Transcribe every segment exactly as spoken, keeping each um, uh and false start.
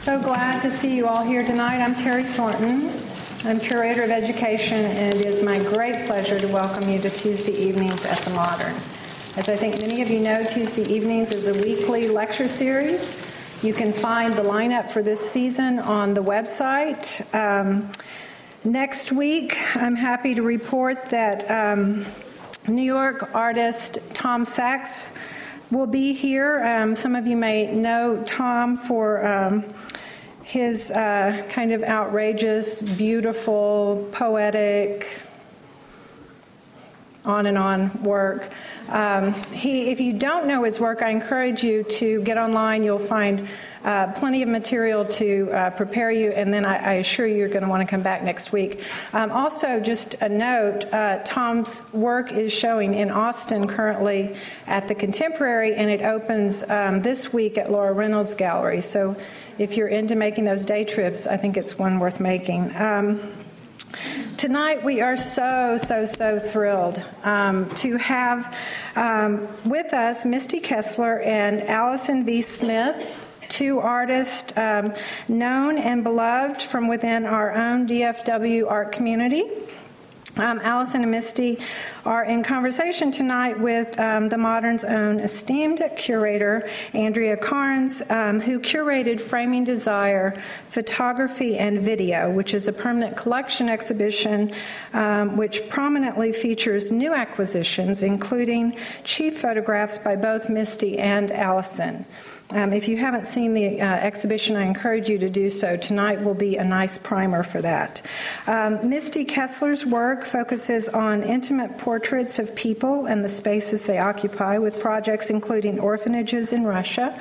So glad to see you all here tonight. I'm Terry Thornton. I'm Curator of Education, and it is my great pleasure to welcome you to Tuesday evenings at the Modern. As I think many of you know, Tuesday evenings is a weekly lecture series. You can find the lineup for this season on the website. Um, next week, I'm happy to report that um, New York artist Tom Sachs will be here. Um, some of you may know Tom for um, his uh, kind of outrageous, beautiful, poetic, on and on work. Um, he, if you don't know his work, I encourage you to get online. You'll find uh, plenty of material to uh, prepare you, and then I, I assure you you're going to want to come back next week. Um, also, just a note, uh, Tom's work is showing in Austin currently at the Contemporary, and it opens um, this week at Laura Reynolds Gallery. So if you're into making those day trips, I think it's one worth making. Um, Tonight we are so, so, so thrilled um, to have um, with us Misty Kessler and Allison V. Smith, two artists um, known and beloved from within our own D F W art community. Um, Allison and Misty are in conversation tonight with um, the Modern's own esteemed curator, Andrea Carnes, um, who curated Framing Desire, Photography and Video, which is a permanent collection exhibition um, which prominently features new acquisitions, including chief photographs by both Misty and Allison. Um, if you haven't seen the uh, exhibition, I encourage you to do so. Tonight will be a nice primer for that. Um, Misty Kessler's work focuses on intimate portraits of people and the spaces they occupy, with projects including orphanages in Russia,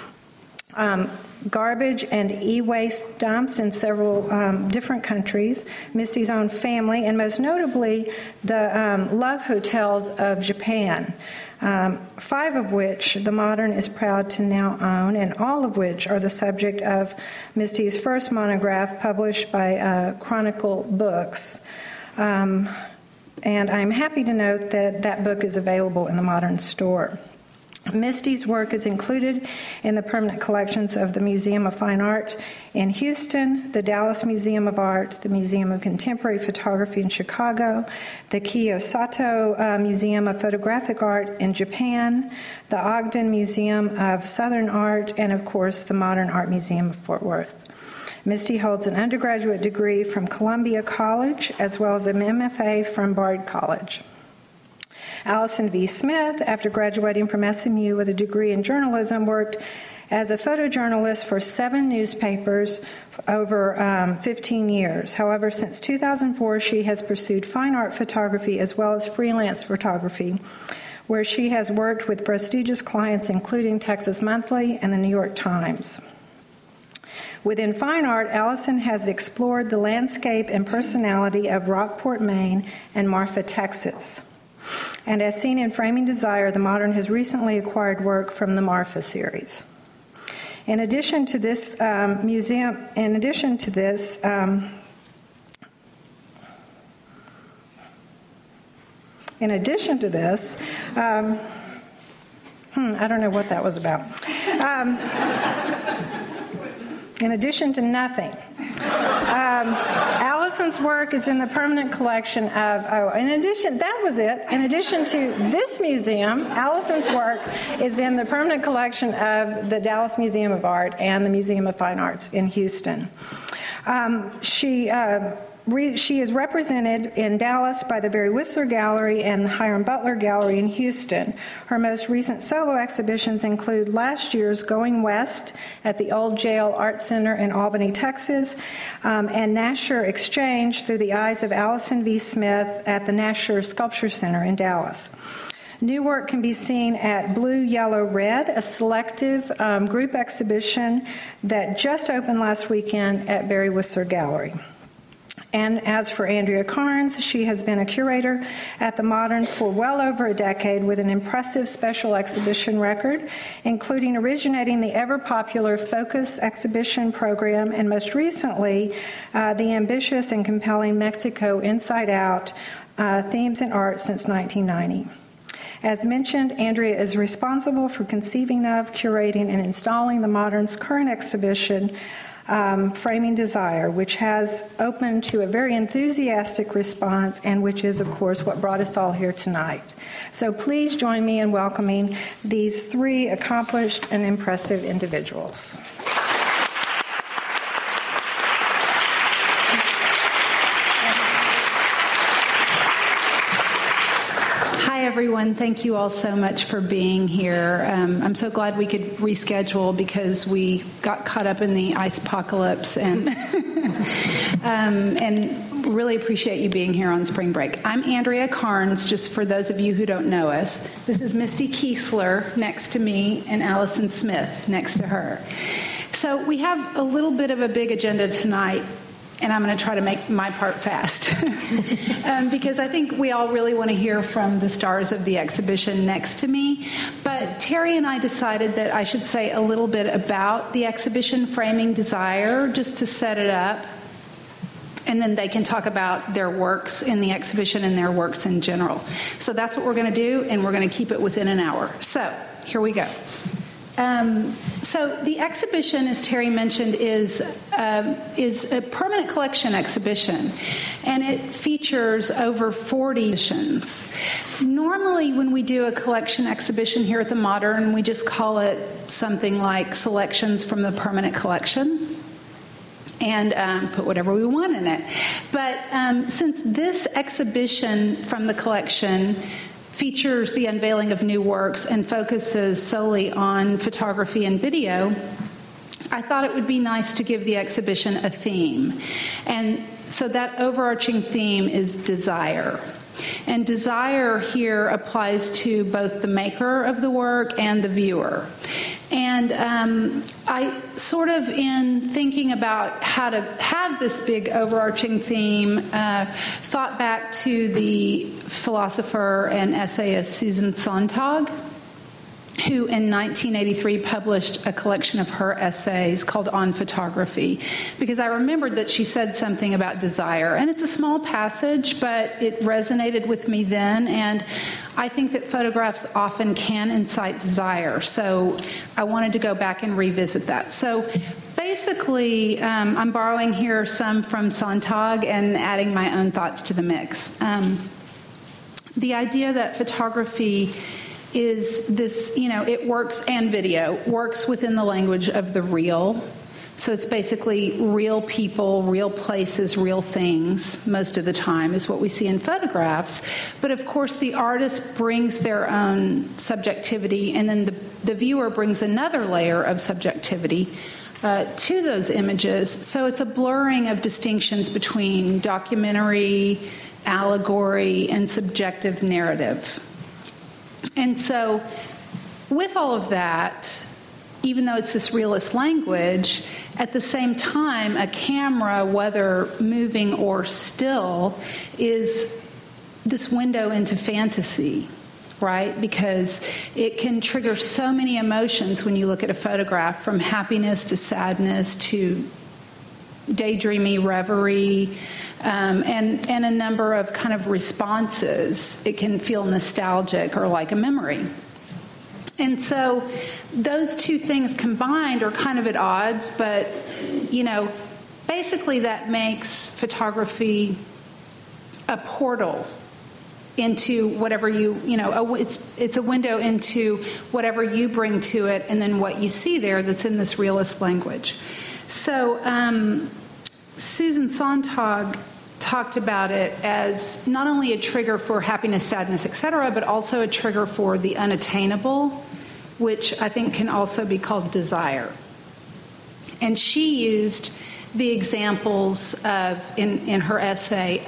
um, garbage and e-waste dumps in several um, different countries, Misty's own family, and most notably the um, love hotels of Japan. Um, five of which the Modern is proud to now own, and all of which are the subject of Misty's first monograph published by uh, Chronicle Books. Um, and I'm happy to note that that book is available in the Modern store. Misty's work is included in the permanent collections of the Museum of Fine Art in Houston, the Dallas Museum of Art, the Museum of Contemporary Photography in Chicago, the Kiyosato uh, Museum of Photographic Art in Japan, the Ogden Museum of Southern Art, and, of course, the Modern Art Museum of Fort Worth. Misty holds an undergraduate degree from Columbia College, as well as an M F A from Bard College. Allison V. Smith, after graduating from S M U with a degree in journalism, worked as a photojournalist for seven newspapers for over um, fifteen years. However, since two thousand four, she has pursued fine art photography as well as freelance photography, where she has worked with prestigious clients including Texas Monthly and the New York Times. Within fine art, Allison has explored the landscape and personality of Rockport, Maine, and Marfa, Texas. And as seen in Framing Desire, the Modern has recently acquired work from the Marfa series. In addition to this um, museum, in addition to this, um, in addition to this, um, hmm, I don't know what that was about. Um, in addition to nothing. Um, Allison's work is in the permanent collection of, oh, in addition, that was it. In addition to this museum, Allison's work is in the permanent collection of the Dallas Museum of Art and the Museum of Fine Arts in Houston. Um, she... Uh, She is represented in Dallas by the Barry Whistler Gallery and the Hiram Butler Gallery in Houston. Her most recent solo exhibitions include last year's Going West at the Old Jail Art Center in Albany, Texas, um, and Nasher Exchange through the eyes of Allison V. Smith at the Nasher Sculpture Center in Dallas. New work can be seen at Blue, Yellow, Red, a selective um, group exhibition that just opened last weekend at Barry Whistler Gallery. And as for Andrea Carnes, she has been a curator at the Modern for well over a decade with an impressive special exhibition record, including originating the ever-popular Focus exhibition program and most recently uh, the ambitious and compelling Mexico Inside Out uh, Themes in Art since nineteen ninety. As mentioned, Andrea is responsible for conceiving of, curating, and installing the Modern's current exhibition um, Framing Desire, which has opened to a very enthusiastic response and which is, of course, what brought us all here tonight. So please join me in welcoming these three accomplished and impressive individuals. Everyone, thank you all so much for being here. Um, I'm so glad we could reschedule because we got caught up in the ice apocalypse, and um, and really appreciate you being here on spring break. I'm Andrea Carnes, just for those of you who don't know us. This is Misty Kiesler next to me and Allison Smith next to her. So we have a little bit of a big agenda tonight, and I'm going to try to make my part fast um, because I think we all really want to hear from the stars of the exhibition next to me. But Terry and I decided that I should say a little bit about the exhibition Framing Desire, just to set it up. And then they can talk about their works in the exhibition and their works in general. So that's what we're going to do, and we're going to keep it within an hour. So here we go. Um, so the exhibition, as Terry mentioned, is um, is a permanent collection exhibition, and it features over forty editions. Normally, when we do a collection exhibition here at the Modern, we just call it something like Selections from the Permanent Collection, and um, put whatever we want in it. But um, since this exhibition from the collection features the unveiling of new works and focuses solely on photography and video, I thought it would be nice to give the exhibition a theme. And so that overarching theme is desire. And desire here applies to both the maker of the work and the viewer. And um, I sort of, in thinking about how to have this big overarching theme, uh, thought back to the philosopher and essayist Susan Sontag, who in nineteen eighty-three published a collection of her essays called On Photography, because I remembered that she said something about desire. And it's a small passage, but it resonated with me then, and I think that photographs often can incite desire. So I wanted to go back and revisit that. So basically, um, I'm borrowing here some from Sontag and adding my own thoughts to the mix. Um, the idea that photography is this, you know, it works, and video works within the language of the real. So it's basically real people, real places, real things most of the time is what we see in photographs. But of course, the artist brings their own subjectivity, and then the, the viewer brings another layer of subjectivity uh, to those images. So it's a blurring of distinctions between documentary, allegory, and subjective narrative. And so with all of that, even though it's this realist language, at the same time, a camera, whether moving or still, is this window into fantasy, right? Because it can trigger so many emotions when you look at a photograph, from happiness to sadness to daydreamy reverie, um, and, and a number of kind of responses. It can feel nostalgic or like a memory. And so those two things combined are kind of at odds, but, you know, basically that makes photography a portal into whatever you, you know, a, it's, it's a window into whatever you bring to it, and then what you see there that's in this realist language. So um, Susan Sontag talked about it as not only a trigger for happiness, sadness, et cetera, but also a trigger for the unattainable, which I think can also be called desire. And she used the examples of, in, in her essay,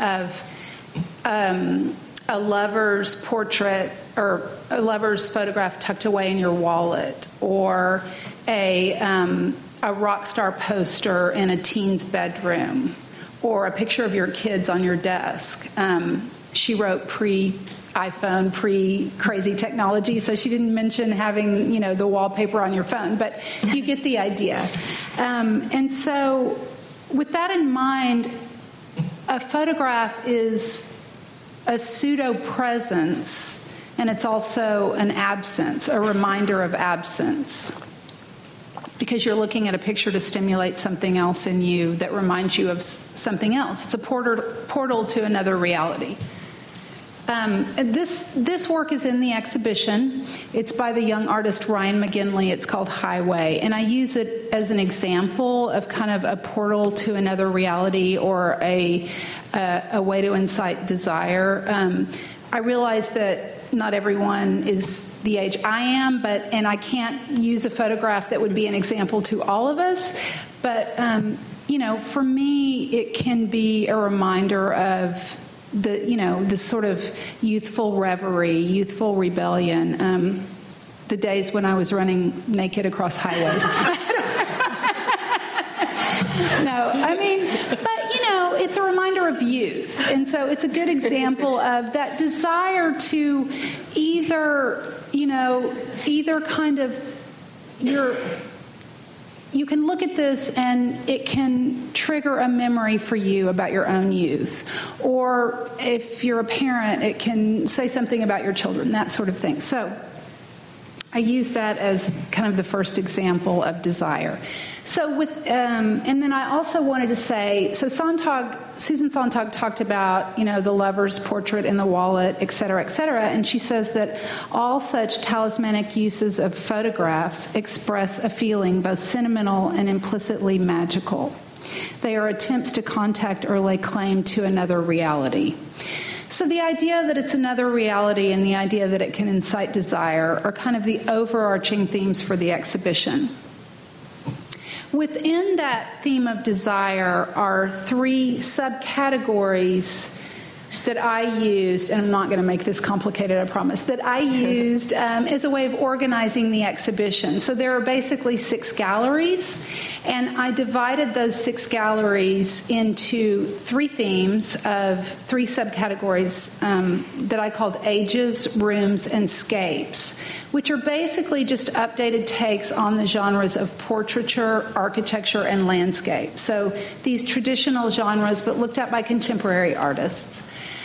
of um, a lover's portrait or a lover's photograph tucked away in your wallet, or a um, a rock star poster in a teen's bedroom, or a picture of your kids on your desk. Um, she wrote pre-iPhone, pre-crazy technology, so she didn't mention having, you know, the wallpaper on your phone, but you get the idea. Um, and so with that in mind, a photograph is a pseudo-presence, and it's also an absence, a reminder of absence. because you're looking at a picture to stimulate something else in you that reminds you of something else. It's a portal, portal to another reality. Um, this this work is in the exhibition. It's by the young artist Ryan McGinley. It's called Highway, and I use it as an example of kind of a portal to another reality, or a a, a way to incite desire. Um, I realize that not everyone is the age I am, but and I can't use a photograph that would be an example to all of us. But um, you know, for me, it can be a reminder of the, you know, this sort of youthful reverie, youthful rebellion, um, the days when I was running naked across highways. No, I mean, but, you know, it's a reminder of youth. And so it's a good example of that desire to either, you know, either kind of, you're, you can look at this and it can trigger a memory for you about your own youth. Or if you're a parent, it can say something about your children, that sort of thing. So I use that as kind of the first example of desire. So with, um, and then I also wanted to say, so Sontag, Susan Sontag talked about, you know, the lover's portrait in the wallet, et cetera, et cetera, and she says that all such talismanic uses of photographs express a feeling both sentimental and implicitly magical. They are attempts to contact or lay claim to another reality. So the idea that it's another reality and the idea that it can incite desire are kind of the overarching themes for the exhibition. Within that theme of desire are three subcategories that I used, and I'm not going to make this complicated, I promise, that I used um, as a way of organizing the exhibition. So there are basically six galleries, and I divided those six galleries into three themes of three subcategories um, that I called ages, rooms, and scapes, which are basically just updated takes on the genres of portraiture, architecture, and landscape. So these traditional genres, but looked at by contemporary artists.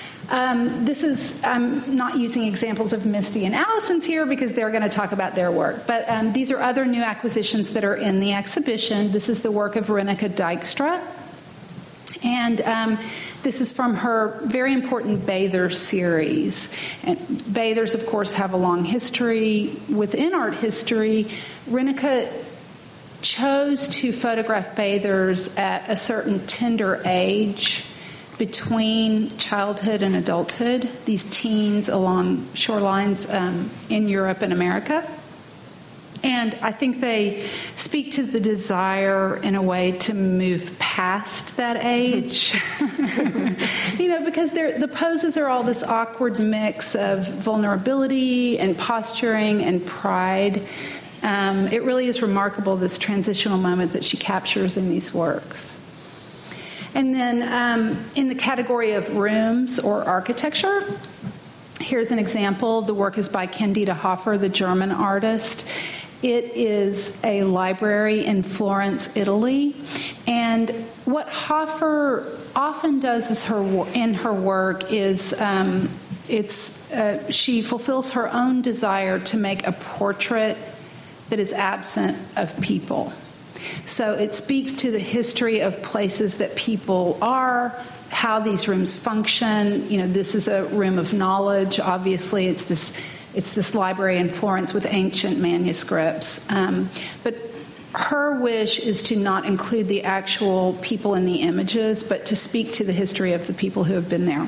Um, this is, I'm not using examples of Misty and Allison's here because they're going to talk about their work. But um, these are other new acquisitions that are in the exhibition. This is the work of Rinneke Dijkstra. And um, this is from her very important Bather series. And bathers, of course, have a long history within art history. Rinneke chose to photograph bathers at a certain tender age between childhood and adulthood, these teens along shorelines um, in Europe and America. And I think they speak to the desire in a way to move past that age. You know, because the poses are all this awkward mix of vulnerability and posturing and pride. Um, it really is remarkable, this transitional moment that she captures in these works. And then um, in the category of rooms or architecture, here's an example. The work is by Candida Hofer, the German artist. It is a library in Florence, Italy. And what Hofer often does is her in her work is um, it's uh, she fulfills her own desire to make a portrait that is absent of people. So it speaks to the history of places that people are, how these rooms function. You know, this is a room of knowledge. Obviously, it's this it's this library in Florence with ancient manuscripts. Um, but her wish is to not include the actual people in the images, but to speak to the history of the people who have been there.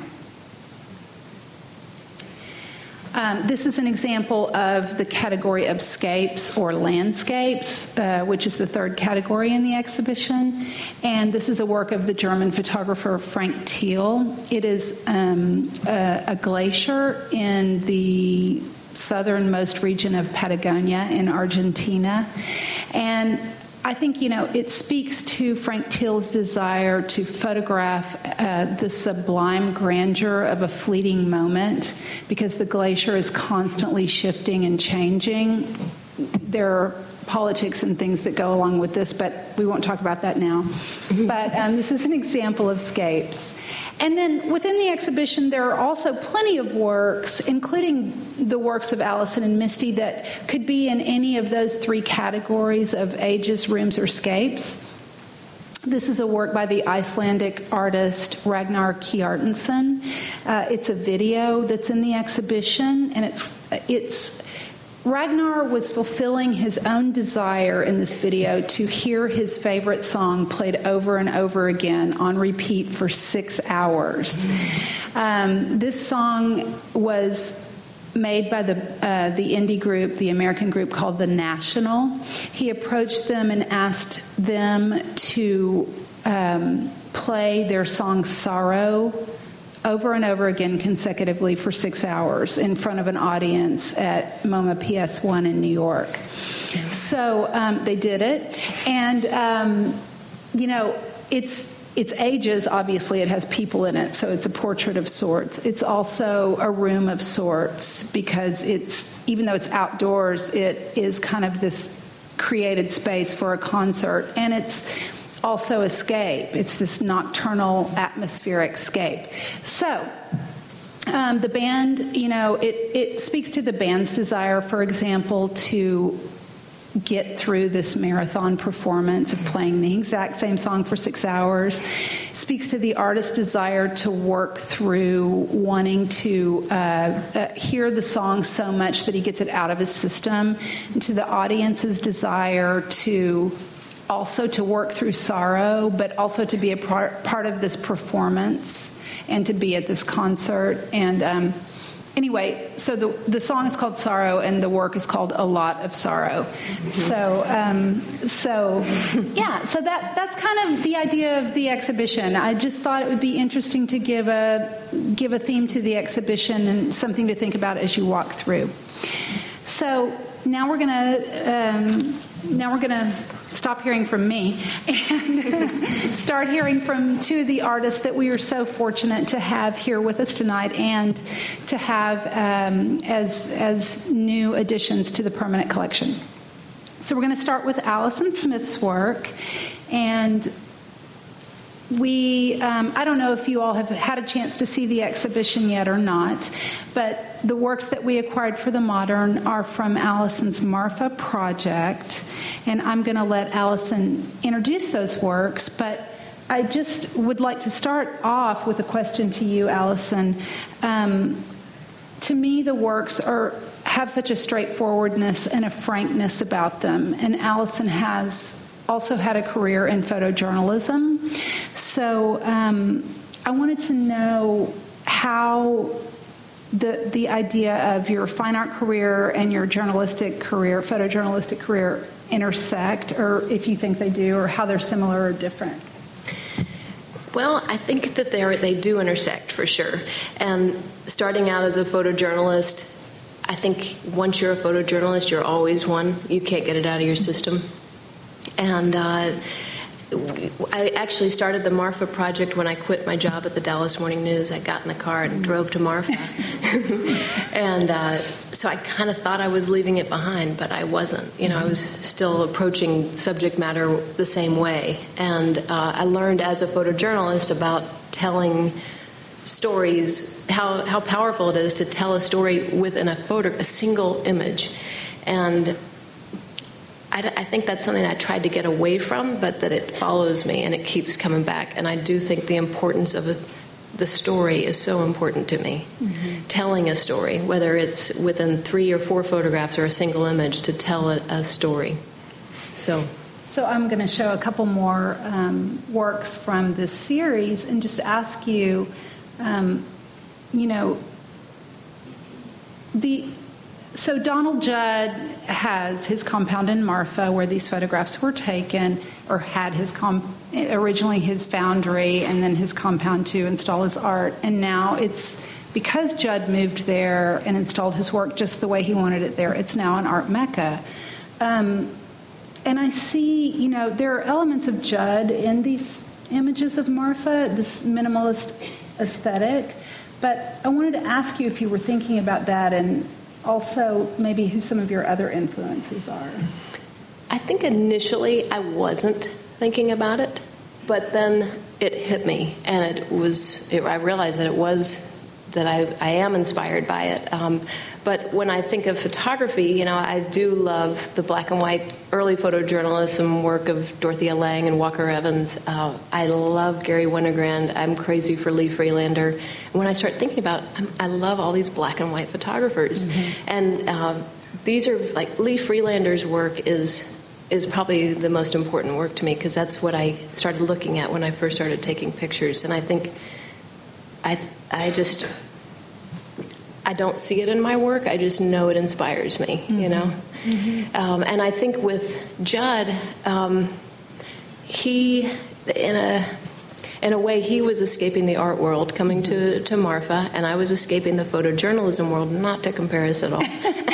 Um, this is an example of the category of scapes or landscapes, uh, which is the third category in the exhibition. And this is a work of the German photographer Frank Thiel. It is um, a, a glacier in the southernmost region of Patagonia in Argentina. And I think, you know, it speaks to Frank Thiel's desire to photograph uh, the sublime grandeur of a fleeting moment, because the glacier is constantly shifting and changing. There are politics and things that go along with this, but we won't talk about that now. But um, this is an example of scapes. And then within the exhibition, there are also plenty of works, including the works of Allison and Misty, that could be in any of those three categories of ages, rooms, or scapes. This is a work by the Icelandic artist Ragnar Kjartansson. Uh, it's a video that's in the exhibition, and it's it's Ragnar was fulfilling his own desire in this video to hear his favorite song played over and over again on repeat for six hours. Um, this song was made by the uh, the indie group, the American group called The National. He approached them and asked them to um, play their song Sorrow over and over again consecutively for six hours in front of an audience at MoMA P S one in New York. So um, they did it. And, um, you know, it's It's ages, obviously, it has people in it, so it's a portrait of sorts. It's also a room of sorts because it's, even though it's outdoors, it is kind of this created space for a concert. And it's also escape. It's this nocturnal atmospheric scape. So um, the band, you know, it, it speaks to the band's desire, for example, to get through this marathon performance of playing the exact same song for six hours. It speaks to the artist's desire to work through wanting to uh, uh, hear the song so much that he gets it out of his system, and to the audience's desire to also to work through sorrow, but also to be a part, part of this performance and to be at this concert. And um, Anyway, so the the song is called Sorrow, and the work is called A Lot of Sorrow. Mm-hmm. So, um, so yeah, so that that's kind of the idea of the exhibition. I just thought it would be interesting to give a give a theme to the exhibition and something to think about as you walk through. So now we're gonna um, now we're gonna stop hearing from me and start hearing from two of the artists that we are so fortunate to have here with us tonight and to have um, as as new additions to the permanent collection. So we're going to start with Allison Smith's work, and we, um, I don't know if you all have had a chance to see the exhibition yet or not, but the works that we acquired for the Modern are from Allison's Marfa project, and I'm going to let Allison introduce those works, but I just would like to start off with a question to you, Allison. Um, to me, the works are have such a straightforwardness and a frankness about them, and Allison has also had a career in photojournalism. So um, I wanted to know how the the idea of your fine art career and your journalistic career, photojournalistic career, intersect, or if you think they do, or how they're similar or different. Well, I think that they they do intersect for sure. And starting out as a photojournalist, I think once you're a photojournalist, you're always one. You can't get it out of your system. And uh, I actually started the Marfa project when I quit my job at the Dallas Morning News. I got in the car and drove to Marfa. and uh, so I kind of thought I was leaving it behind, but I wasn't. You know, I was still approaching subject matter the same way. And uh, I learned as a photojournalist about telling stories, how, how powerful it is to tell a story within a photo, a single image. And I, I think that's something I tried to get away from, but that it follows me and it keeps coming back. And I do think the importance of a, the story is so important to me. Mm-hmm. Telling a story, whether it's within three or four photographs or a single image, to tell a, a story. So... So I'm going to show a couple more um, works from this series and just ask you, um, you know, the so Donald Judd has his compound in Marfa where these photographs were taken, or had his com- originally his foundry and then his compound to install his art, and now it's because Judd moved there and installed his work just the way he wanted it there. It's now an art mecca. Um, And I see, you know, there are elements of Judd in these images of Marfa, this minimalist aesthetic. But I wanted to ask you if you were thinking about that, and also maybe who some of your other influences are. I think initially I wasn't thinking about it. but then it hit me, and it was, it, I realized that it was, that I, I am inspired by it. Um, but when I think of photography, you know, I do love the black and white early photojournalism work of Dorothea Lange and Walker Evans. Uh, I love Gary Winogrand. I'm crazy for Lee Freelander. And when I start thinking about it, I'm, I love all these black and white photographers. Mm-hmm. And uh, these are, like, Lee Freelander's work is is probably the most important work to me, because that's what I started looking at when I first started taking pictures. And I think I I just, I don't see it in my work. I just know it inspires me, mm-hmm. you know? Mm-hmm. Um, and I think with Judd, um, he, in a in a way, he was escaping the art world, coming mm-hmm. to, to Marfa, and I was escaping the photojournalism world, not to compare us at all.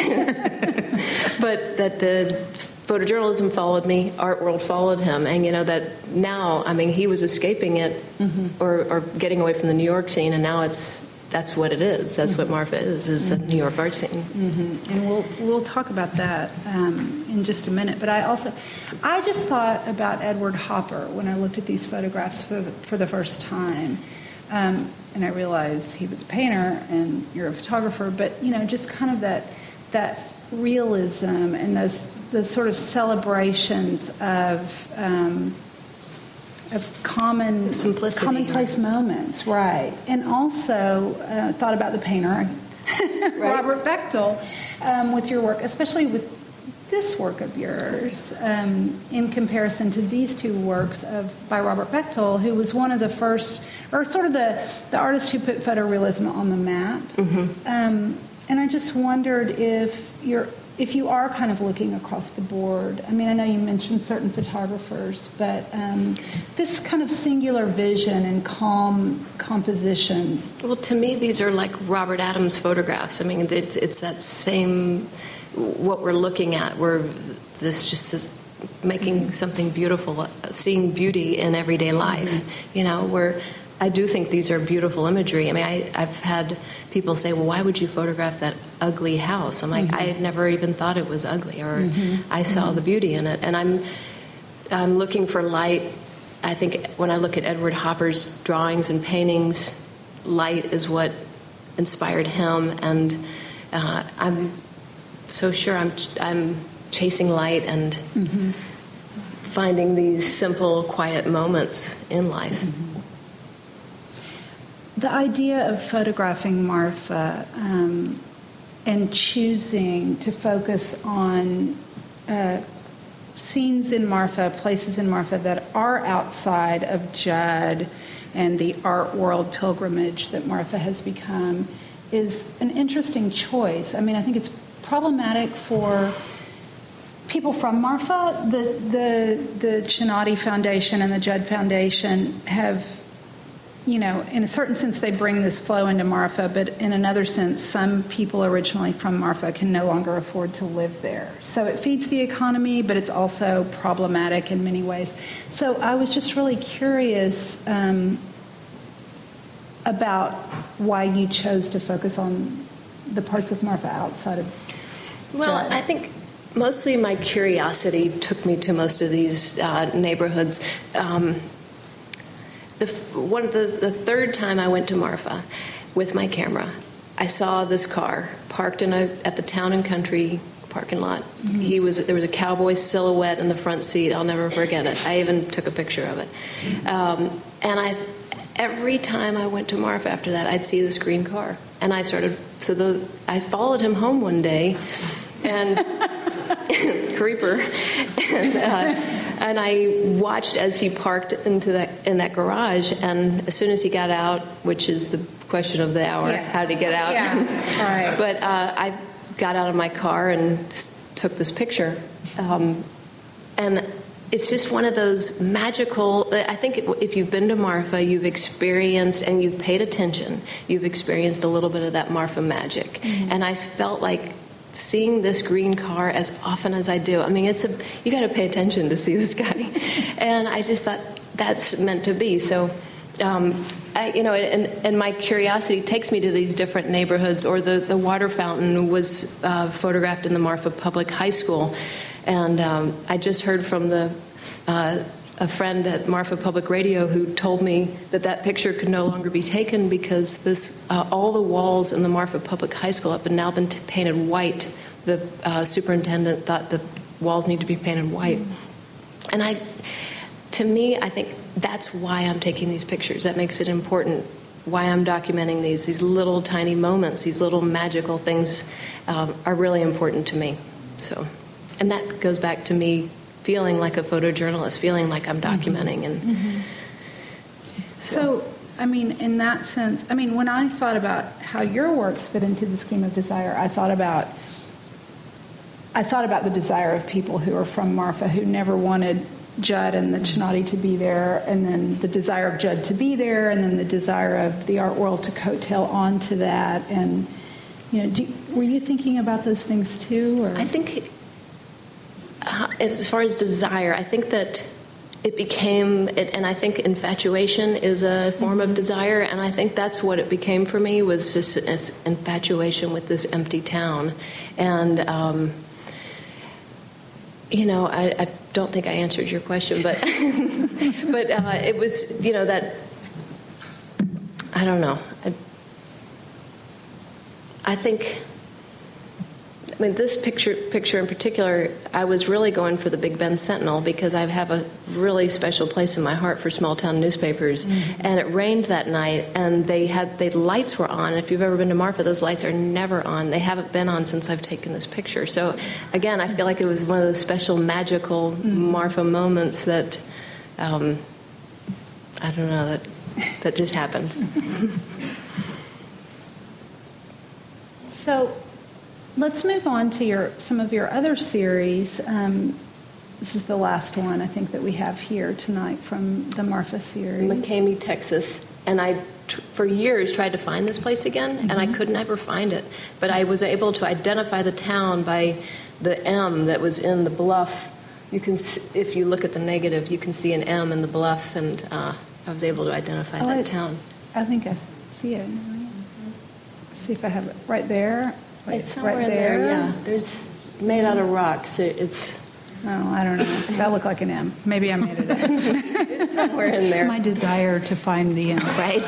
But that the photojournalism followed me, art world followed him, and you know that now, I mean, he was escaping it mm-hmm. or, or getting away from the New York scene, and now it's that's what it is. That's mm-hmm. what Marfa is, is mm-hmm. the New York art scene. Mm-hmm. And we'll we'll talk about that um, in just a minute. But I also, I just thought about Edward Hopper when I looked at these photographs for the, for the first time. Um, and I realized he was a painter and you're a photographer, but you know, just kind of that that realism and those the sort of celebrations of um, of common simplicity, commonplace moments, right? And also uh, thought about the painter, right. Robert Bechtel, um, with your work, especially with this work of yours, um, in comparison to these two works of by Robert Bechtel, who was one of the first, or sort of the the artist who put photorealism on the map. Mm-hmm. Um, and I just wondered if you're. If you are kind of looking across the board, I mean, I know you mentioned certain photographers, but um, this kind of singular vision and calm composition. Well, to me, these are like Robert Adams photographs. I mean, it's, it's that same, what we're looking at. We're this just is making something beautiful, seeing beauty in everyday life. Mm-hmm. You know, we're. I do think these are beautiful imagery. I mean, I, I've had people say, well, why would you photograph that ugly house? I'm like, mm-hmm. I had never even thought it was ugly, or mm-hmm. I saw mm-hmm. the beauty in it. And I'm, I'm looking for light. I think when I look at Edward Hopper's drawings and paintings, light is what inspired him. And uh, I'm so sure I'm, I'm chasing light and mm-hmm. finding these simple, quiet moments in life. Mm-hmm. The idea of photographing Marfa um, and choosing to focus on uh, scenes in Marfa, places in Marfa that are outside of Judd and the art world pilgrimage that Marfa has become is an interesting choice. I mean, I think it's problematic for people from Marfa. The, the, the Chinati Foundation and the Judd Foundation have, you know, in a certain sense, they bring this flow into Marfa, but in another sense, some people originally from Marfa can no longer afford to live there. So it feeds the economy, but it's also problematic in many ways. So I was just really curious um, about why you chose to focus on the parts of Marfa outside of Well, Judd. I think mostly my curiosity took me to most of these uh, neighborhoods. Um, The, one the, the third time I went to Marfa with my camera, I saw this car parked in a at the Town and Country parking lot. Mm-hmm. He was there was a cowboy silhouette in the front seat. I'll never forget it. I even took a picture of it. Um, and I every time I went to Marfa after that, I'd see this green car, and I started. So the I followed him home one day, and creeper, and. Uh, And I watched as he parked into that in that garage, and as soon as he got out, which is the question of the hour, yeah. how did he get out? Yeah, right. But uh, I got out of my car and took this picture, um, and it's just one of those magical. I think if you've been to Marfa, you've experienced and you've paid attention. You've experienced a little bit of that Marfa magic, mm-hmm. and I felt like. Seeing this green car as often as I do, I mean, it's a you got to pay attention to see this guy, and I just thought that's meant to be. So, um, I, you know, and, and my curiosity takes me to these different neighborhoods. Or the the water fountain was uh, photographed in the Marfa Public High School, and um, I just heard from the uh, a friend at Marfa Public Radio who told me that that picture could no longer be taken because this uh, all the walls in the Marfa Public High School have been now been t- painted white. The uh, superintendent thought the walls need to be painted white. And I, to me, I think that's why I'm taking these pictures. That makes it important, why I'm documenting these. These little tiny moments, these little magical things um, are really important to me. So, and that goes back to me feeling like a photojournalist, feeling like I'm documenting. And mm-hmm. so. so, I mean, in that sense, I mean, when I thought about how your works fit into the scheme of desire, I thought about I thought about the desire of people who are from Marfa who never wanted Judd and the Chinati to be there, and then the desire of Judd to be there, and then the desire of the art world to coattail onto that. And, you know, do, were you thinking about those things too? Or? I think, uh, as far as desire, I think that it became, it, and I think infatuation is a form mm-hmm. of desire, and I think that's what it became for me, was just this infatuation with this empty town. And, um, you know, I, I don't think I answered your question, but but uh, it was, you know, that, I don't know. I, I think, I mean, this picture picture in particular, I was really going for the Big Bend Sentinel because I have a really special place in my heart for small town newspapers. Mm-hmm. And it rained that night, and they had the lights were on. If you've ever been to Marfa, those lights are never on. They haven't been on since I've taken this picture. So, again, I feel like it was one of those special, magical mm-hmm. Marfa moments that, um, I don't know, that that just happened. So. Let's move on to your some of your other series. Um, this is the last one, I think, that we have here tonight from the Marfa series. McCamey, Texas. And I, t- for years, tried to find this place again, mm-hmm. and I could never find it. But I was able to identify the town by the M that was in the bluff. You can, if you look at the negative, you can see an M in the bluff, and uh, I was able to identify oh, that I, town. I think I see it. Let's see if I have it right there. Wait, it's somewhere right in there. there, yeah. There's made out of rocks. It's. Oh, I don't know. That looked like an M. Maybe I made it up. It's somewhere in there. My desire to find the M. Right.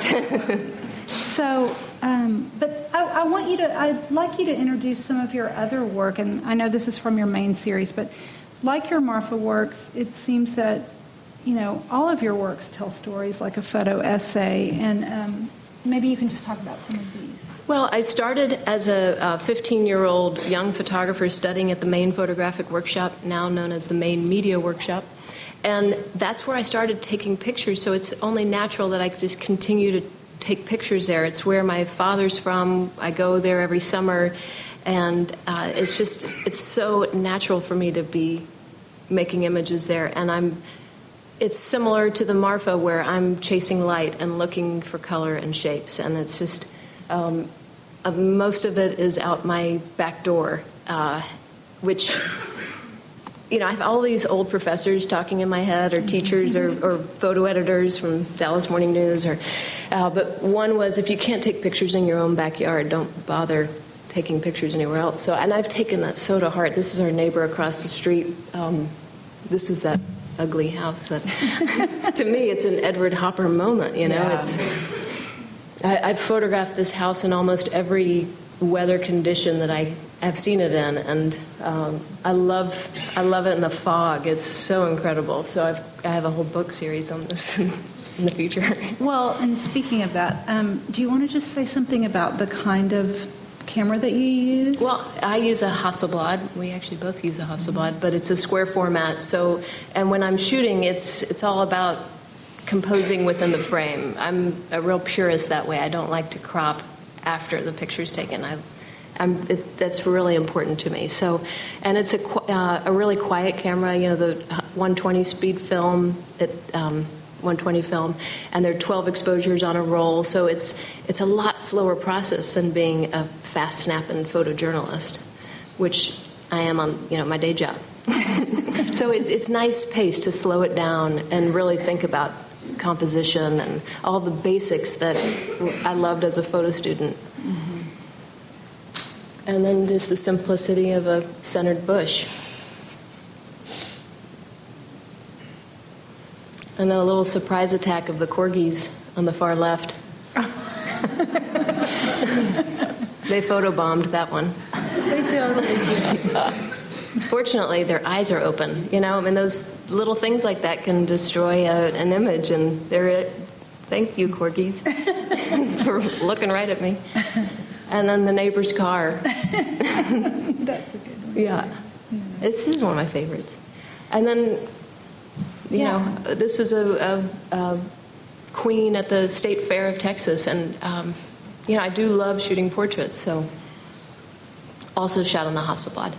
So, um, but I, I want you to. I'd like you to introduce some of your other work, and I know this is from your main series, but like your Marfa works, it seems that, you know, all of your works tell stories, like a photo essay, and um, maybe you can just talk about some of these. Well, I started as a fifteen-year-old young photographer studying at the Maine Photographic Workshop, now known as the Maine Media Workshop. And that's where I started taking pictures, so it's only natural that I just continue to take pictures there. It's where my father's from. I go there every summer, and uh, it's just, it's so natural for me to be making images there. And I'm, it's similar to the Marfa, where I'm chasing light and looking for color and shapes, and it's just... Um, uh, most of it is out my back door, uh, which, you know, I have all these old professors talking in my head, or teachers, or, or photo editors from Dallas Morning News, or, uh, but one was, if you can't take pictures in your own backyard, don't bother taking pictures anywhere else. So, and I've taken that so to heart. This is our neighbor across the street. Um, this was that ugly house that, to me, it's an Edward Hopper moment, you know, yeah. it's... I, I've photographed this house in almost every weather condition that I have seen it in, and um, I love I love it in the fog. It's so incredible. So I've I have a whole book series on this in the future. Well, and speaking of that, um, do you want to just say something about the kind of camera that you use? Well, I use a Hasselblad. We actually both use a Hasselblad, but it's a square format. So, and when I'm shooting, it's it's all about composing within the frame. I'm a real purist that way. I don't like to crop after the picture's taken. I, I'm, it, that's really important to me. So, and it's a uh, a really quiet camera. You know, the one twenty speed film, it, um, one twenty film, and there are twelve exposures on a roll. So it's it's a lot slower process than being a fast snapping photojournalist, which I am on, you know, my day job. So it's it's nice pace to slow it down and really think about composition and all the basics that I loved as a photo student. Mm-hmm. And then just the simplicity of a centered bush. And then a little surprise attack of the corgis on the far left. They photobombed that one. They totally did. Fortunately, their eyes are open. You know, I mean, those little things like that can destroy a, an image, and they're it. Thank you, corgis, for looking right at me. And then the neighbor's car. That's a good one. Yeah. This is one of my favorites. And then, you Yeah. know, this was a, a, a queen at the State Fair of Texas, and, um, you know, I do love shooting portraits, so also shot on the Hasselblad.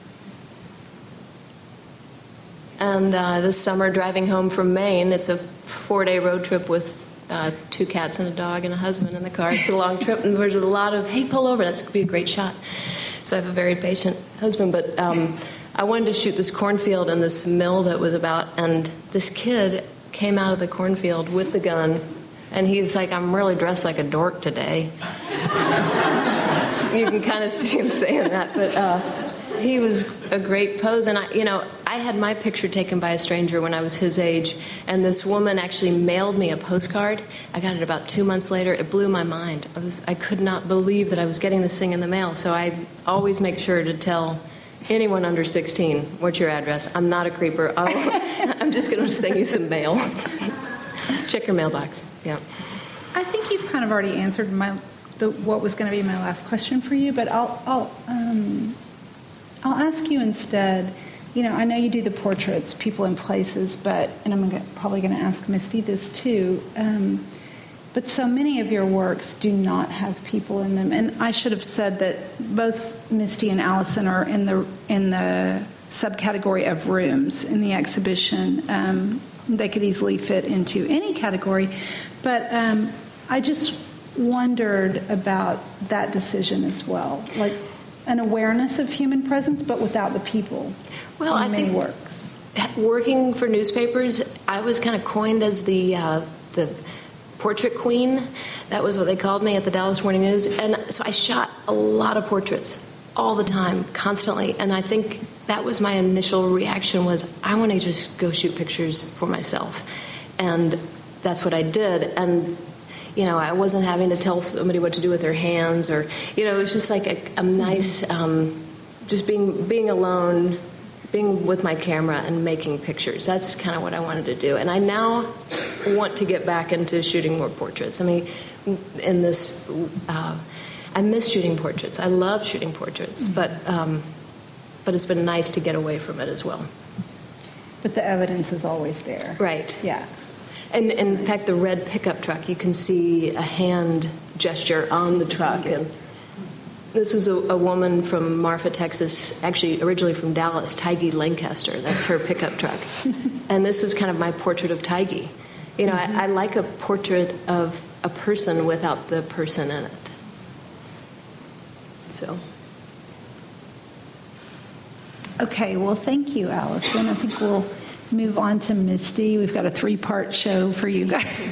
And uh, this summer, driving home from Maine, it's a four-day road trip with uh, two cats and a dog and a husband in the car. It's a long trip, and there's a lot of, hey, pull over, that's going to be a great shot. So I have a very patient husband, but um, I wanted to shoot this cornfield and this mill that was about, and this kid came out of the cornfield with the gun, and he's like, I'm really dressed like a dork today. You can kind of see him saying that, but uh, he was a great pose. And, I, you know, I had my picture taken by a stranger when I was his age, and this woman actually mailed me a postcard. I got it about two months later. It blew my mind. I, was, I could not believe that I was getting this thing in the mail, so I always make sure to tell anyone under sixteen, what's your address? I'm not a creeper. I'll, I'm just going to send you some mail. Check your mailbox. Yeah. I think you've kind of already answered my the, what was going to be my last question for you, but I'll I'll um, I'll ask you instead. You know, I know you do the portraits, people in places, but and I'm gonna, probably going to ask Misty this too. Um, But so many of your works do not have people in them. And I should have said that both Misty and Allison are in the in the subcategory of rooms in the exhibition. Um, they could easily fit into any category. But um, I just wondered about that decision as well. Like an awareness of human presence, but without the people well, on I many think works. Working for newspapers, I was kind of coined as the uh, the portrait queen. That was what they called me at the Dallas Morning News. And so I shot a lot of portraits all the time, constantly. And I think that was my initial reaction was, I want to just go shoot pictures for myself. And that's what I did. And, you know, I wasn't having to tell somebody what to do with their hands or, you know, it was just like a, a nice, um, just being being alone, being with my camera and making pictures. That's kind of what I wanted to do. And I now want to get back into shooting more portraits. I mean, in this, uh, I miss shooting portraits. I love shooting portraits, mm-hmm. but um, but it's been nice to get away from it as well. But the evidence is always there. Right. Yeah. And, and in fact, the red pickup truck, you can see a hand gesture on the truck. And this was a, a woman from Marfa, Texas, actually originally from Dallas, Tiggy Lancaster. That's her pickup truck. And this was kind of my portrait of Tiggy. You know, mm-hmm. I, I like a portrait of a person without the person in it. So. Okay, well, thank you, Allison. I think we'll move on to Misty. We've got a three-part show for you guys.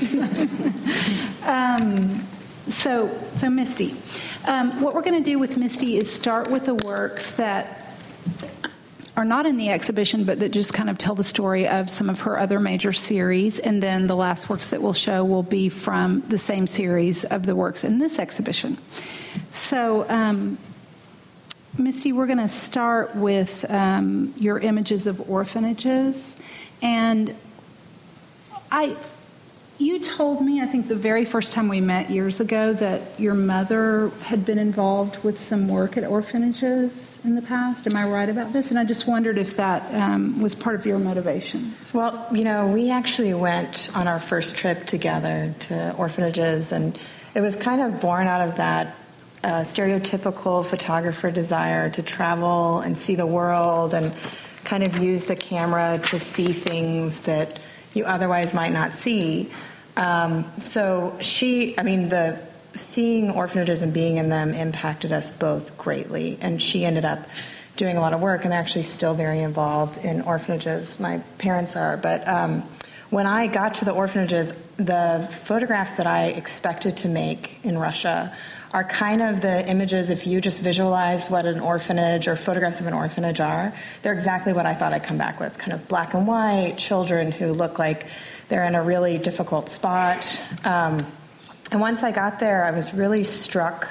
um, so, so Misty, um, what we're going to do with Misty is start with the works that are not in the exhibition, but that just kind of tell the story of some of her other major series. And then the last works that we'll show will be from the same series of the works in this exhibition. So, um, Misty, we're going to start with um, your images of orphanages. And I, you told me, I think the very first time we met years ago, that your mother had been involved with some work at orphanages in the past. Am I right about this? And I just wondered if that um, was part of your motivation. Well, you know, we actually went on our first trip together to orphanages, and it was kind of born out of that uh, stereotypical photographer desire to travel and see the world and kind of use the camera to see things that you otherwise might not see. Um, so she, I mean, the seeing orphanages and being in them impacted us both greatly. And she ended up doing a lot of work, and they're actually still very involved in orphanages. My parents are. But um, when I got to the orphanages, the photographs that I expected to make in Russia are kind of the images, if you just visualize what an orphanage or photographs of an orphanage are, they're exactly what I thought I'd come back with, kind of black and white, children who look like they're in a really difficult spot. Um, and once I got there, I was really struck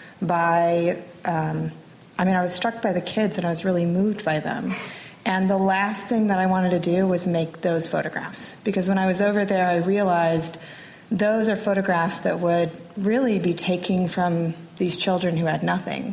by, um, I mean, I was struck by the kids, and I was really moved by them. And the last thing that I wanted to do was make those photographs, because when I was over there, I realized those are photographs that would really be taken from these children who had nothing.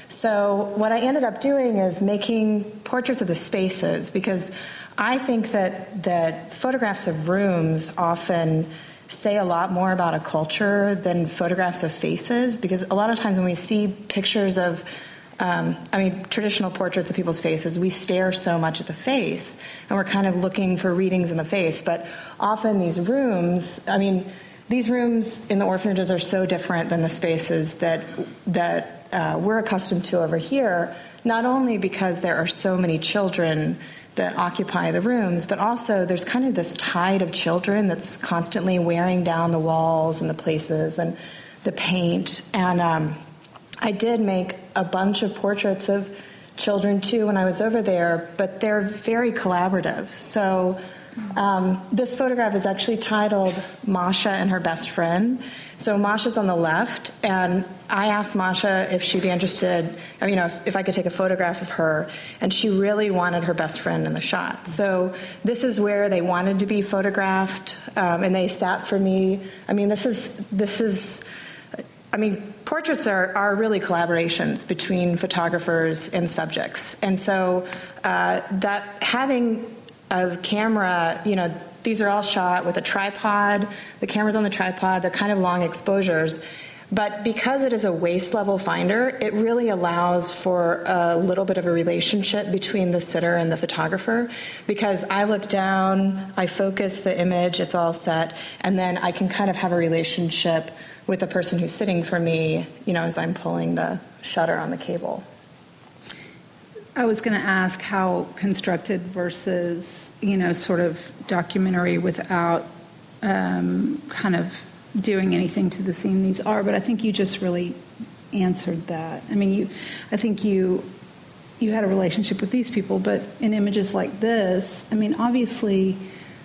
So what I ended up doing is making portraits of the spaces, because I think that, that photographs of rooms often say a lot more about a culture than photographs of faces, because a lot of times when we see pictures of Um, I mean, traditional portraits of people's faces, we stare so much at the face, and we're kind of looking for readings in the face. But often these rooms, I mean, these rooms in the orphanages are so different than the spaces that that uh, we're accustomed to over here, not only because there are so many children that occupy the rooms, but also there's kind of this tide of children that's constantly wearing down the walls and the places and the paint. And um, I did make a bunch of portraits of children too when I was over there, but they're very collaborative. So um, this photograph is actually titled Masha and Her Best Friend. So Masha's on the left, and I asked Masha if she'd be interested, I mean, you know, if, if I could take a photograph of her, and she really wanted her best friend in the shot. So this is where they wanted to be photographed, um, and they sat for me. I mean, this is, this is, I mean, portraits are, are really collaborations between photographers and subjects. And so uh, that having a camera, you know, these are all shot with a tripod. The camera's on the tripod. They're kind of long exposures. But because it is a waist-level finder, it really allows for a little bit of a relationship between the sitter and the photographer, because I look down, I focus the image, it's all set, and then I can kind of have a relationship with the person who's sitting for me, you know, as I'm pulling the shutter on the cable. I was going to ask how constructed versus, you know, sort of documentary without um, kind of doing anything to the scene these are, but I think you just really answered that. I mean, you, I think you you had a relationship with these people, but in images like this, I mean, obviously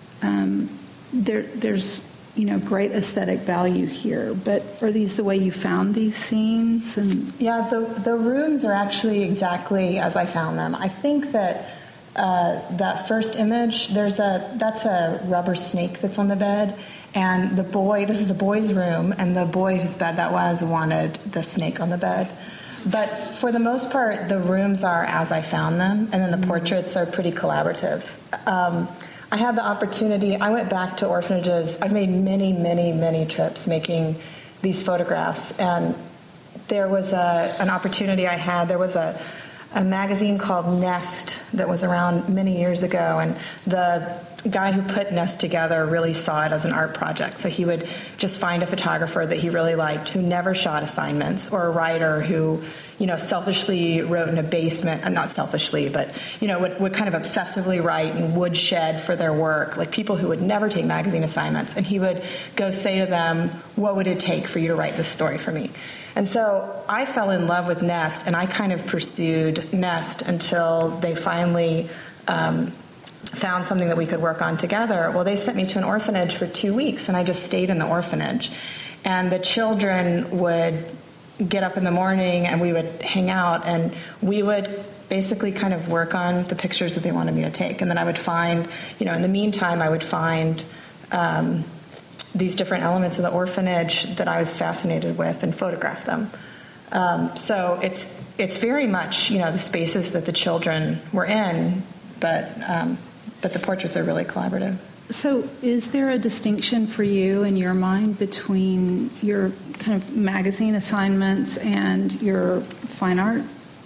um, there there's, you know, great aesthetic value here, but are these the way you found these scenes? And yeah, the the rooms are actually exactly as I found them. I think that uh, that first image, there's a that's a rubber snake that's on the bed, and the boy, this is a boy's room, and the boy whose bed that was wanted the snake on the bed. But for the most part, the rooms are as I found them, and then the mm-hmm. portraits are pretty collaborative. Um, I had the opportunity, I went back to orphanages. I've made many, many, many trips making these photographs. And there was a, an opportunity I had. There was a, a magazine called Nest that was around many years ago. And the guy who put Nest together really saw it as an art project. So he would just find a photographer that he really liked who never shot assignments, or a writer who, you know, selfishly wrote in a basement, uh, not selfishly, but, you know, would, would kind of obsessively write and woodshed for their work, like people who would never take magazine assignments. And he would go say to them, what would it take for you to write this story for me? And so I fell in love with Nest, and I kind of pursued Nest until they finally um, found something that we could work on together. Well, they sent me to an orphanage for two weeks, and I just stayed in the orphanage. And the children would get up in the morning, and we would hang out, and we would basically kind of work on the pictures that they wanted me to take. And then I would find, you know, in the meantime, I would find um, these different elements of the orphanage that I was fascinated with and photograph them. Um, so it's it's very much, you know, the spaces that the children were in, but um, but the portraits are really collaborative. So is there a distinction for you in your mind between your kind of magazine assignments and your fine art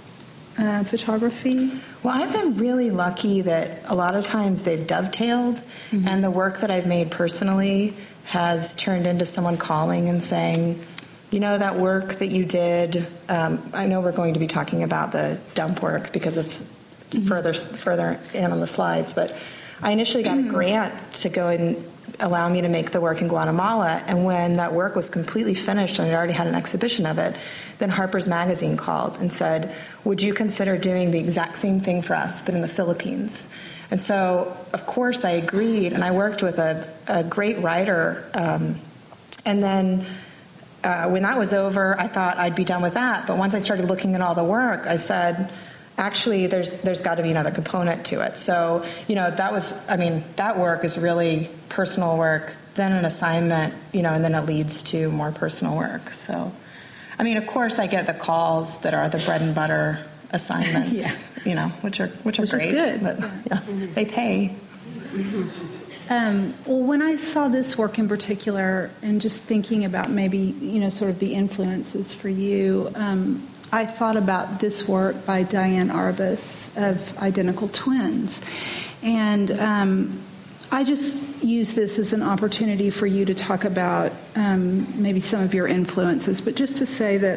uh, photography? Well, I've been really lucky that a lot of times they've dovetailed, mm-hmm. and the work that I've made personally has turned into someone calling and saying, you know, that work that you did, um, I know we're going to be talking about the dump work because it's mm-hmm. further further in on the slides, but I initially got a grant to go and allow me to make the work in Guatemala, and when that work was completely finished and I already had an exhibition of it, then Harper's Magazine called and said, would you consider doing the exact same thing for us, but in the Philippines? And so, of course, I agreed, and I worked with a, a great writer. Um, and then uh, when that was over, I thought I'd be done with that. But once I started looking at all the work, I said, actually, there's there's got to be another component to it. So, you know, that was, I mean, that work is really personal work, then an assignment, you know, and then it leads to more personal work. So, I mean, of course, I get the calls that are the bread and butter assignments, yeah. you know, which are which are which great. Is good. But yeah, mm-hmm. they pay. Mm-hmm. Um, well, when I saw this work in particular, and just thinking about maybe, you know, sort of the influences for you, um, I thought about this work by Diane Arbus of Identical Twins. And um, I just use this as an opportunity for you to talk about um, maybe some of your influences, but just to say that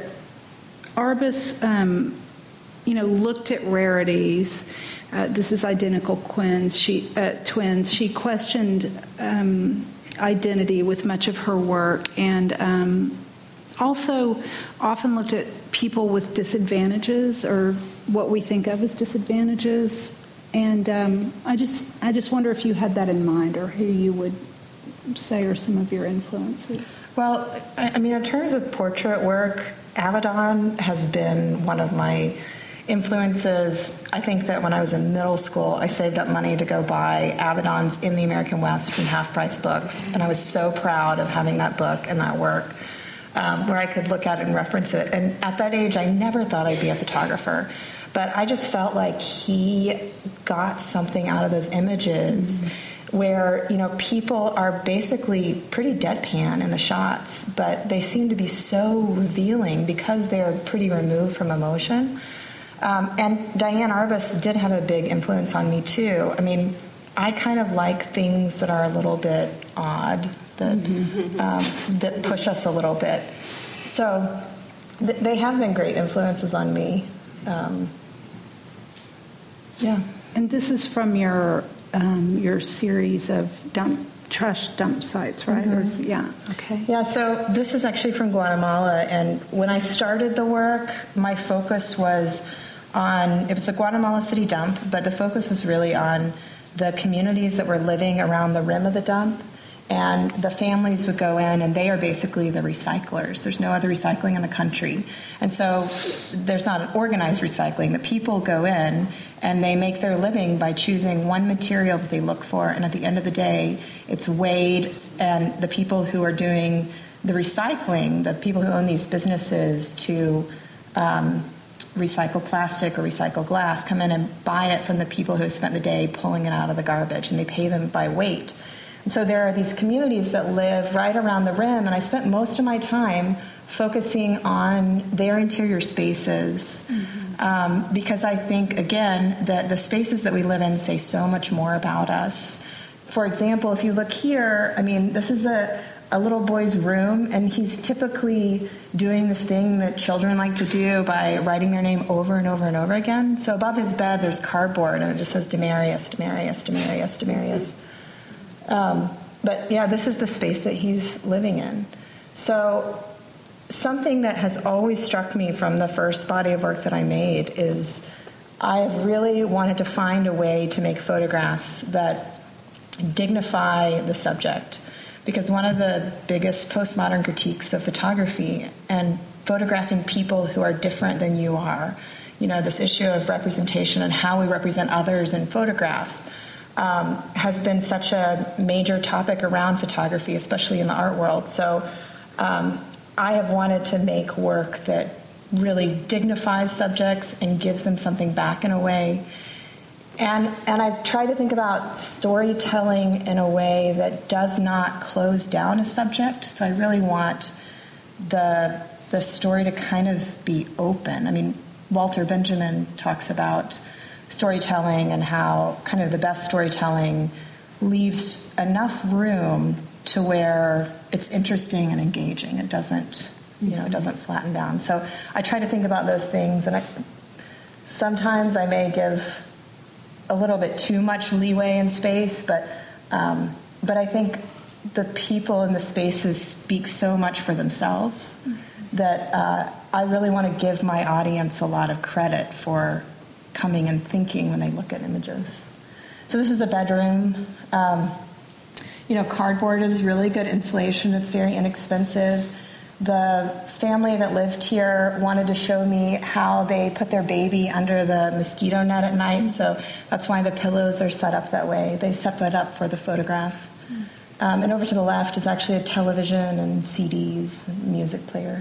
Arbus, um, you know, looked at rarities. Uh, this is Identical Twins. She, uh, twins. She questioned um, identity with much of her work, and um, also often looked at people with disadvantages, or what we think of as disadvantages. And um, I just, I just wonder if you had that in mind, or who you would say are some of your influences. Well, I mean, in terms of portrait work, Avedon has been one of my influences. I think that when I was in middle school, I saved up money to go buy Avedon's In the American West from Half Price Books, and I was so proud of having that book and that work, um, where I could look at it and reference it. And at that age, I never thought I'd be a photographer, but I just felt like he got something out of those images. Mm-hmm. Where, you know, people are basically pretty deadpan in the shots, but they seem to be so revealing because they're pretty removed from emotion. Um, and Diane Arbus did have a big influence on me, too. I mean, I kind of like things that are a little bit odd, that mm-hmm. um, that push us a little bit. So th- they have been great influences on me. Um, yeah. And this is from your... Um, your series of dump trash dump sites, right? Mm-hmm. Or is, yeah. Okay. Yeah. So this is actually from Guatemala, and when I started the work, my focus was on it was the Guatemala City dump, but the focus was really on the communities that were living around the rim of the dump, and the families would go in, and they are basically the recyclers. There's no other recycling in the country, and so there's not an organized recycling. The people go in, and they make their living by choosing one material that they look for, and at the end of the day, it's weighed, and the people who are doing the recycling, the people who own these businesses to um, recycle plastic or recycle glass, come in and buy it from the people who have spent the day pulling it out of the garbage, and they pay them by weight. And so there are these communities that live right around the rim, and I spent most of my time focusing on their interior spaces. Mm-hmm. Um, because I think, again, that the spaces that we live in say so much more about us. For example, if you look here, I mean, this is a, a little boy's room, and he's typically doing this thing that children like to do by writing their name over and over and over again. So above his bed, there's cardboard, and it just says Demarius, Demarius, Demarius, Demarius. Um, but, yeah, this is the space that he's living in. So something that has always struck me from the first body of work that I made is I've really wanted to find a way to make photographs that dignify the subject. Because one of the biggest postmodern critiques of photography and photographing people who are different than you are, you know, this issue of representation and how we represent others in photographs, um, has been such a major topic around photography, especially in the art world. So um, I have wanted to make work that really dignifies subjects and gives them something back in a way. And and I've tried to think about storytelling in a way that does not close down a subject. So I really want the the story to kind of be open. I mean, Walter Benjamin talks about storytelling and how kind of the best storytelling leaves enough room to where it's interesting and engaging. It doesn't, you know, it doesn't flatten down. So I try to think about those things, and I, sometimes I may give a little bit too much leeway and space, but um, but I think the people in the spaces speak so much for themselves mm-hmm. that uh, I really want to give my audience a lot of credit for coming and thinking when they look at images. So this is a bedroom. Um, you know, cardboard is really good insulation. It's very inexpensive. The family that lived here wanted to show me how they put their baby under the mosquito net at night, so that's why the pillows are set up that way. They set that up for the photograph. Um, and over to the left is actually a television and C Ds, and music player.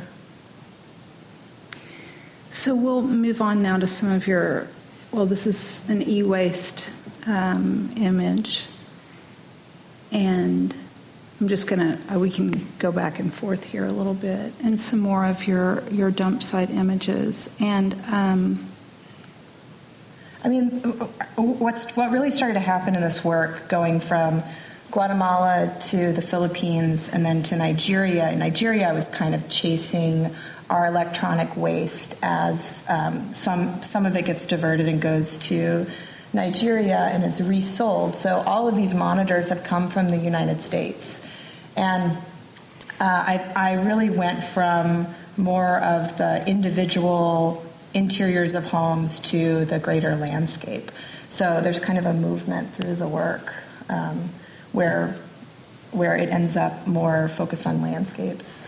So we'll move on now to some of your, well, this is an e-waste um, image. And I'm just going to, we can go back and forth here a little bit, and some more of your, your dump site images. And um, I mean, what's what really started to happen in this work, going from Guatemala to the Philippines and then to Nigeria. In Nigeria, I was kind of chasing our electronic waste as um, some some of it gets diverted and goes to Nigeria and is resold. So all of these monitors have come from the United States. And uh, I, I really went from more of the individual interiors of homes to the greater landscape. So there's kind of a movement through the work um, where where it ends up more focused on landscapes.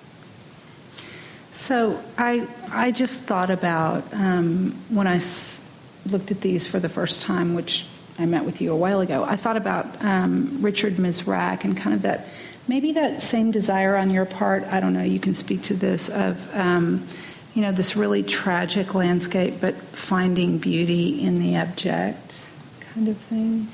So I I just thought about um, when I s- looked at these for the first time, which I met with you a while ago, I thought about um, Richard Mizrak and kind of that, maybe that same desire on your part, I don't know, you can speak to this, of, um, you know, this really tragic landscape, but finding beauty in the abject kind of thing.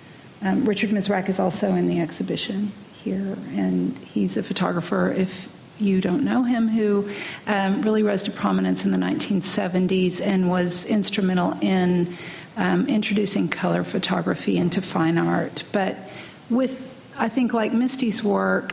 Um, Richard Mizrak is also in the exhibition here, and he's a photographer, if you don't know him, who um, really rose to prominence in the nineteen seventies and was instrumental in um, introducing color photography into fine art. But with, I think, like Misty's work,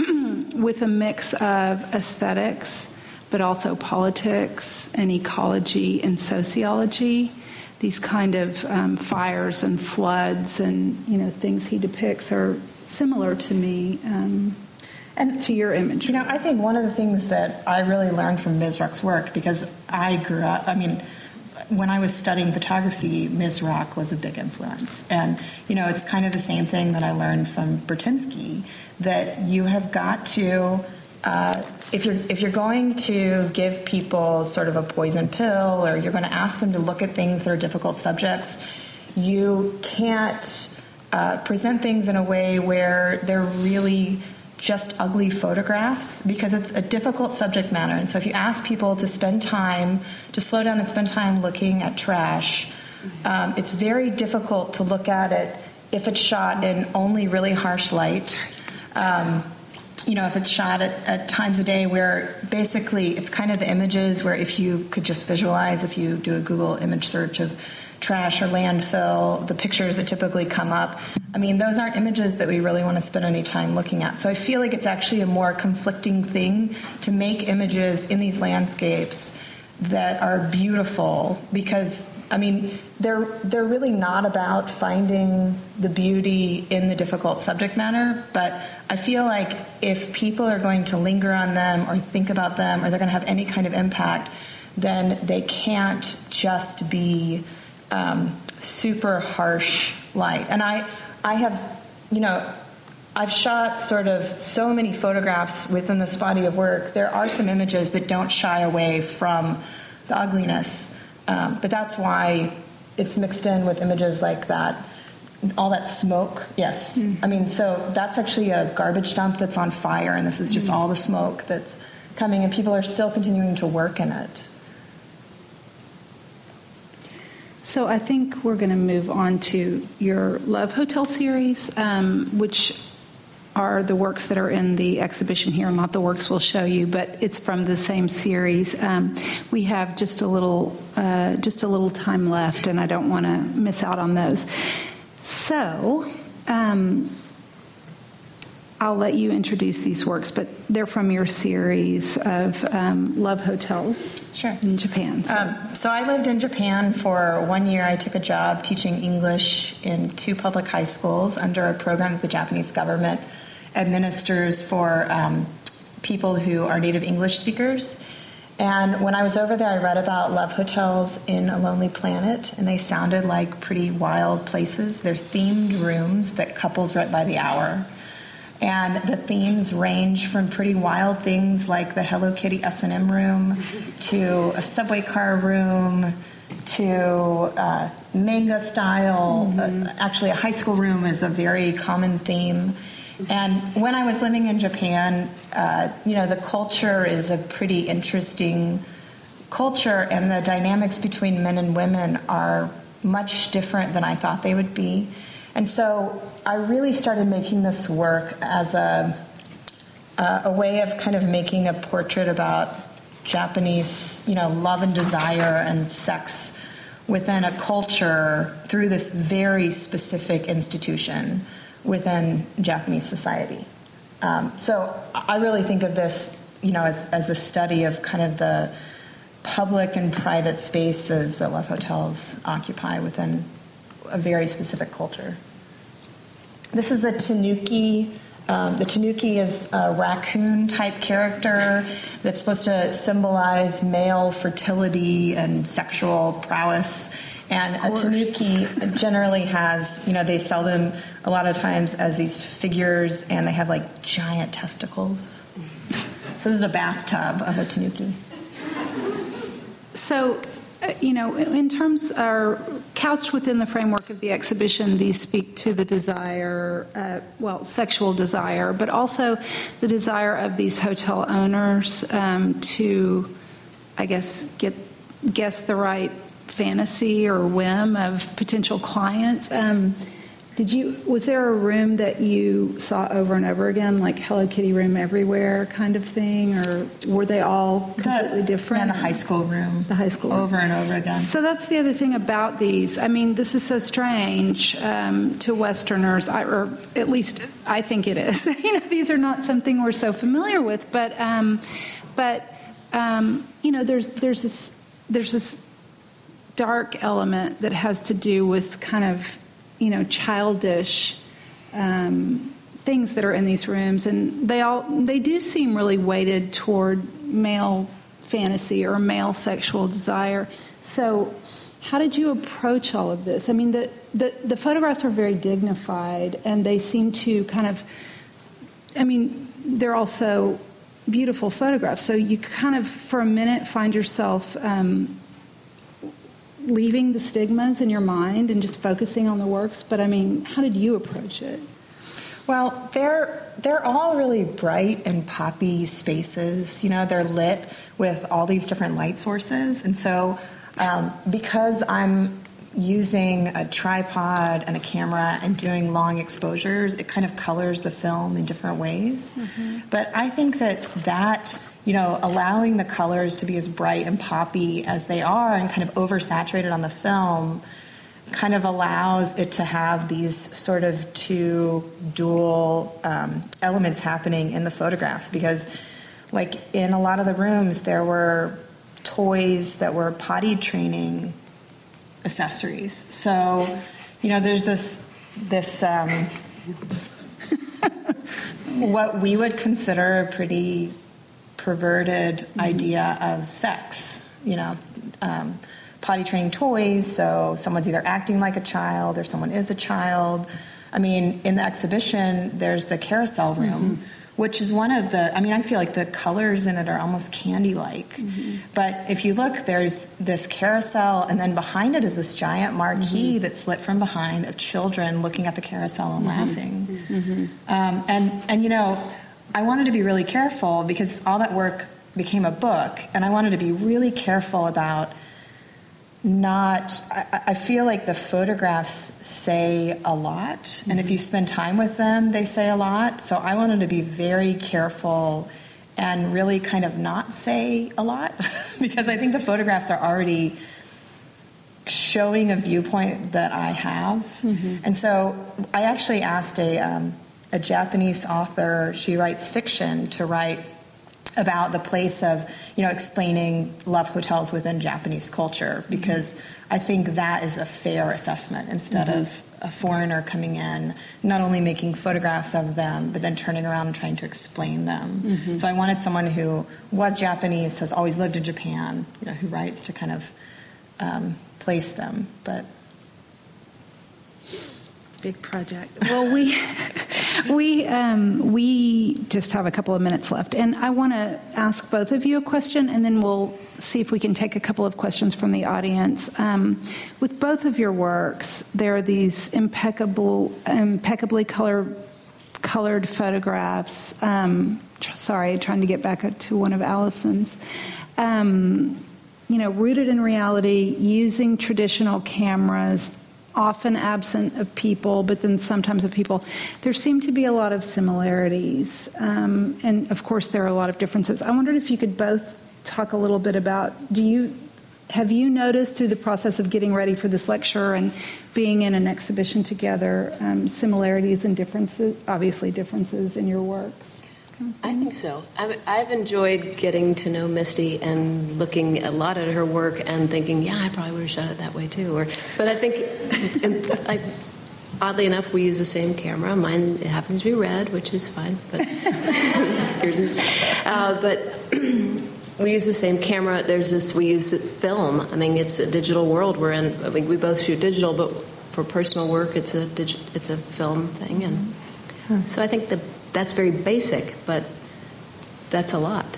with a mix of aesthetics, but also politics and ecology and sociology, these kind of um, fires and floods and, you know, things he depicts are similar to me. Um, And to your image. You know, I think one of the things that I really learned from Mizrak's work, because I grew up, I mean, when I was studying photography, Mizrak was a big influence. And, you know, it's kind of the same thing that I learned from Burtynsky, that you have got to, uh, if you're if you're going to give people sort of a poison pill, or you're going to ask them to look at things that are difficult subjects, you can't uh, present things in a way where they're really just ugly photographs, because it's a difficult subject matter. And so if you ask people to spend time, to slow down and spend time looking at trash, um, it's very difficult to look at it if it's shot in only really harsh light. Um, you know, if it's shot at, at times a day where basically it's kind of the images where if you could just visualize, if you do a Google image search of trash or landfill, the pictures that typically come up, I mean, those aren't images that we really want to spend any time looking at. So I feel like it's actually a more conflicting thing to make images in these landscapes that are beautiful, because, I mean, they're they're really not about finding the beauty in the difficult subject matter, but I feel like if people are going to linger on them or think about them, or they're going to have any kind of impact, then they can't just be Um, super harsh light. And I, I have, you know, I've shot sort of so many photographs within this body of work. There are some images that don't shy away from the ugliness, um, but that's why it's mixed in with images like that, all that smoke. Yes. Mm. I mean, so that's actually a garbage dump that's on fire, and this is just mm. all the smoke that's coming, and people are still continuing to work in it. So I think we're going to move on to your Love Hotel series, um, which are the works that are in the exhibition here, not the works we'll show you, but it's from the same series. Um, we have just a little, uh, just a little time left, and I don't want to miss out on those. So um, I'll let you introduce these works, but they're from your series of um, Love Hotels. Sure. In Japan. So. Um, so I lived in Japan for one year. I took a job teaching English in two public high schools under a program that the Japanese government administers for um, people who are native English speakers. And when I was over there, I read about love hotels in A Lonely Planet, and they sounded like pretty wild places. They're themed rooms that couples rent by the hour. And the themes range from pretty wild things like the Hello Kitty S and M room to a subway car room to uh, manga style. Mm-hmm. Uh, actually, a high school room is a very common theme. And when I was living in Japan, uh, you know, the culture is a pretty interesting culture, and the dynamics between men and women are much different than I thought they would be. And so I really started making this work as a, uh, a way of kind of making a portrait about Japanese, you know, love and desire and sex within a culture through this very specific institution within Japanese society. Um, so I really think of this, you know, as, as the study of kind of the public and private spaces that love hotels occupy within a very specific culture. This is a tanuki. Um, the tanuki is a raccoon-type character that's supposed to symbolize male fertility and sexual prowess. And a tanuki generally has, you know, they sell them a lot of times as these figures, and they have like giant testicles. So this is a bathtub of a tanuki. So, uh, you know, in terms are couched within the framework of the exhibition, these speak to the desire, uh, well, sexual desire, but also the desire of these hotel owners um, to, I guess, get guess the right fantasy or whim of potential clients. Um, did you? Was there a room that you saw over and over again, like Hello Kitty room everywhere kind of thing, or were they all completely the, different? And the high school room. The high school room. Over and over again. So that's the other thing about these. I mean, this is so strange um, to Westerners, I, or at least I think it is. You know, these are not something we're so familiar with, but um, but um, you know, there's there's this there's this dark element that has to do with kind of, you know, childish um, things that are in these rooms, and they all they do seem really weighted toward male fantasy or male sexual desire. So how did you approach all of this? I mean, the, the, the photographs are very dignified, and they seem to kind of, I mean, they're also beautiful photographs. So you kind of, for a minute, find yourself um, leaving the stigmas in your mind and just focusing on the works. But I mean, how did you approach it? Well, they're they're all really bright and poppy spaces. You know, they're lit with all these different light sources, and so um, because I'm using a tripod and a camera and doing long exposures, it kind of colors the film in different ways. Mm-hmm. But I think that that, you know, allowing the colors to be as bright and poppy as they are and kind of oversaturated on the film kind of allows it to have these sort of two dual um, elements happening in the photographs. Because, like, in a lot of the rooms, there were toys that were potty training accessories. So, you know, there's this this um, what we would consider a pretty perverted mm-hmm. idea of sex. You know, um, potty training toys. So someone's either acting like a child or someone is a child. I mean, in the exhibition, there's the carousel room. Mm-hmm. Which is one of the, I mean, I feel like the colors in it are almost candy-like. Mm-hmm. But if you look, there's this carousel, and then behind it is this giant marquee mm-hmm. that's lit from behind of children looking at the carousel and mm-hmm. laughing. Mm-hmm. Um, and, and, you know, I wanted to be really careful because all that work became a book, and I wanted to be really careful about not, I, I feel like the photographs say a lot, mm-hmm. and if you spend time with them, they say a lot. So I wanted to be very careful and really kind of not say a lot because I think the photographs are already showing a viewpoint that I have. Mm-hmm. And so I actually asked a, um, a Japanese author, she writes fiction, to write about the place of, you know, explaining love hotels within Japanese culture, because mm-hmm. I think that is a fair assessment instead mm-hmm. of a foreigner coming in, not only making photographs of them, but then turning around and trying to explain them. Mm-hmm. So I wanted someone who was Japanese, has always lived in Japan, you know, who writes to kind of um, place them. But big project. Well, we we um, we just have a couple of minutes left, and I want to ask both of you a question, and then we'll see if we can take a couple of questions from the audience. Um, with both of your works, there are these impeccable, impeccably colored colored photographs. Um, tr- sorry, trying to get back to one of Allison's. Um, you know, rooted in reality, using traditional cameras, often absent of people, but then sometimes of people. There seem to be a lot of similarities, um, and of course there are a lot of differences. I wondered if you could both talk a little bit about, do you, have you noticed through the process of getting ready for this lecture and being in an exhibition together, um, similarities and differences, obviously differences in your works? I think so. I've, I've enjoyed getting to know Misty and looking a lot at her work and thinking, yeah, I probably would have shot it that way too. Or, but I think, and I, oddly enough, we use the same camera. Mine it happens to be red, which is fine, but yours is. Uh, but we use the same camera. There's this. We use film. I mean, it's a digital world we're in. I mean, we both shoot digital, but for personal work, it's a digi- it's a film thing, and hmm. so I think the. That's very basic, but that's a lot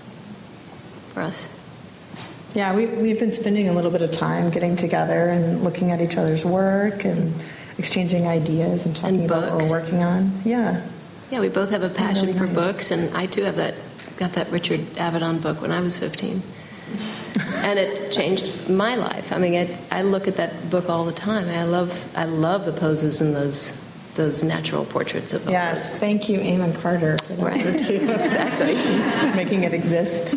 for us. Yeah, we, we've been spending a little bit of time getting together and looking at each other's work and exchanging ideas and talking and about what we're working on. Yeah. Yeah, we both have a it's passion really for nice. books, and I too have that. Got that Richard Avedon book when I was fifteen, and it changed my life. I mean, I, I look at that book all the time. I love I love the poses in those. Those natural portraits of yeah, those. Thank you, Eamon Carter, for that right. too. Exactly. Making it exist.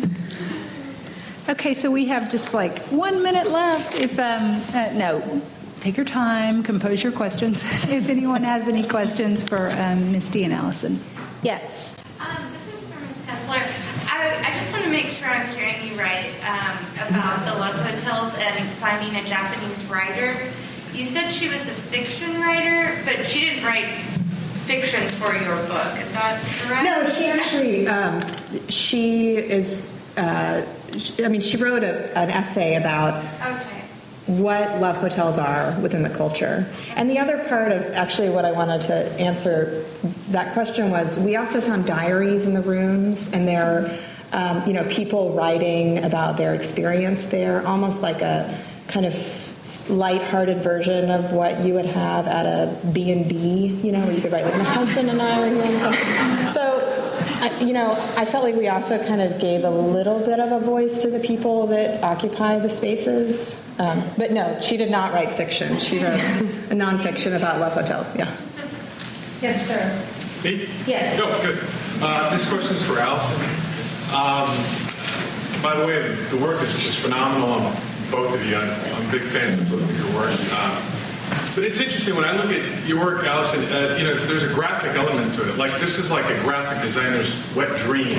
Okay, so we have just like one minute left. If um, uh, no, take your time, compose your questions. If anyone has any questions for um, Misty and Allison. Yes. Um, this is for Miz Kessler. I, I just want to make sure I'm hearing you right um, about the love hotels and finding a Japanese writer. You said she was a fiction writer, but she didn't write fiction for your book. Is that correct? No, she actually, um, she is, uh, she, I mean, she wrote a, an essay about okay. what love hotels are within the culture. And the other part of actually what I wanted to answer that question was, we also found diaries in the rooms, and there are, um, you know, people writing about their experience there, almost like a kind of light-hearted version of what you would have at a B and B, you know, where you could write, like, my husband and I were here. So, I, you know, I felt like we also kind of gave a little bit of a voice to the people that occupy the spaces. Um, but no, she did not write fiction. She wrote a nonfiction about love hotels, yeah. Yes, sir. Me? Yes. Oh, good. Uh, this question is for Allison. Um, by the way, the work is just phenomenal on both of you. I'm, I'm big fans of both of your work. Uh, but it's interesting, when I look at your work, Allison, uh, you know, there's a graphic element to it. Like, this is like a graphic designer's wet dream.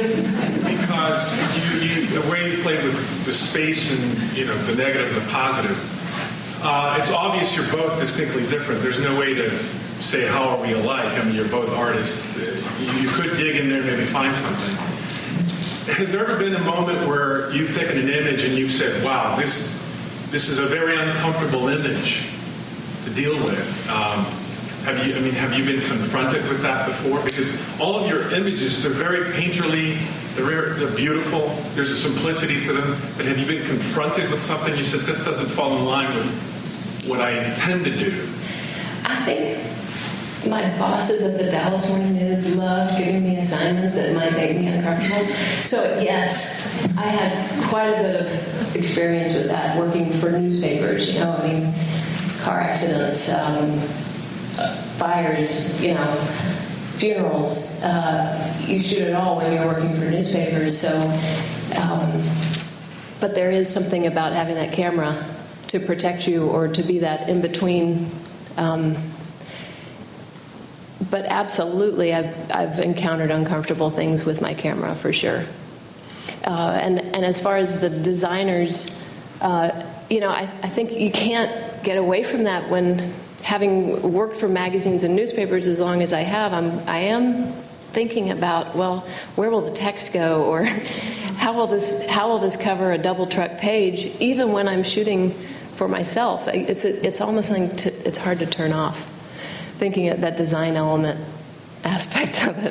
Because you, you, the way you play with the space and, you know, the negative and the positive, uh, it's obvious you're both distinctly different. There's no way to say, how are we alike? I mean, you're both artists. You, you could dig in there and maybe find something. Has there ever been a moment where you've taken an image and you've said, wow, this this is a very uncomfortable image to deal with? Um, have you, I mean, have you been confronted with that before? Because all of your images, they're very painterly, they're, very, they're beautiful, there's a simplicity to them. But have you been confronted with something you said, this doesn't fall in line with what I intend to do? I think my bosses at the Dallas Morning News loved giving me assignments that might make me uncomfortable. So, yes, I had quite a bit of experience with that, working for newspapers. You know, I mean, car accidents, um, fires, you know, funerals. Uh, you shoot it all when you're working for newspapers. So, um, but there is something about having that camera to protect you, or to be that in between. Um, but absolutely, I've, I've encountered uncomfortable things with my camera, for sure. Uh, and, and as far as the designers, uh, you know, I, I think you can't get away from that when, having worked for magazines and newspapers as long as I have, I'm, I am thinking about, well, where will the text go, or how will this how will this cover a double truck page? Even when I'm shooting for myself, it's a, it's almost like to, it's hard to turn off, thinking of that design element aspect of it.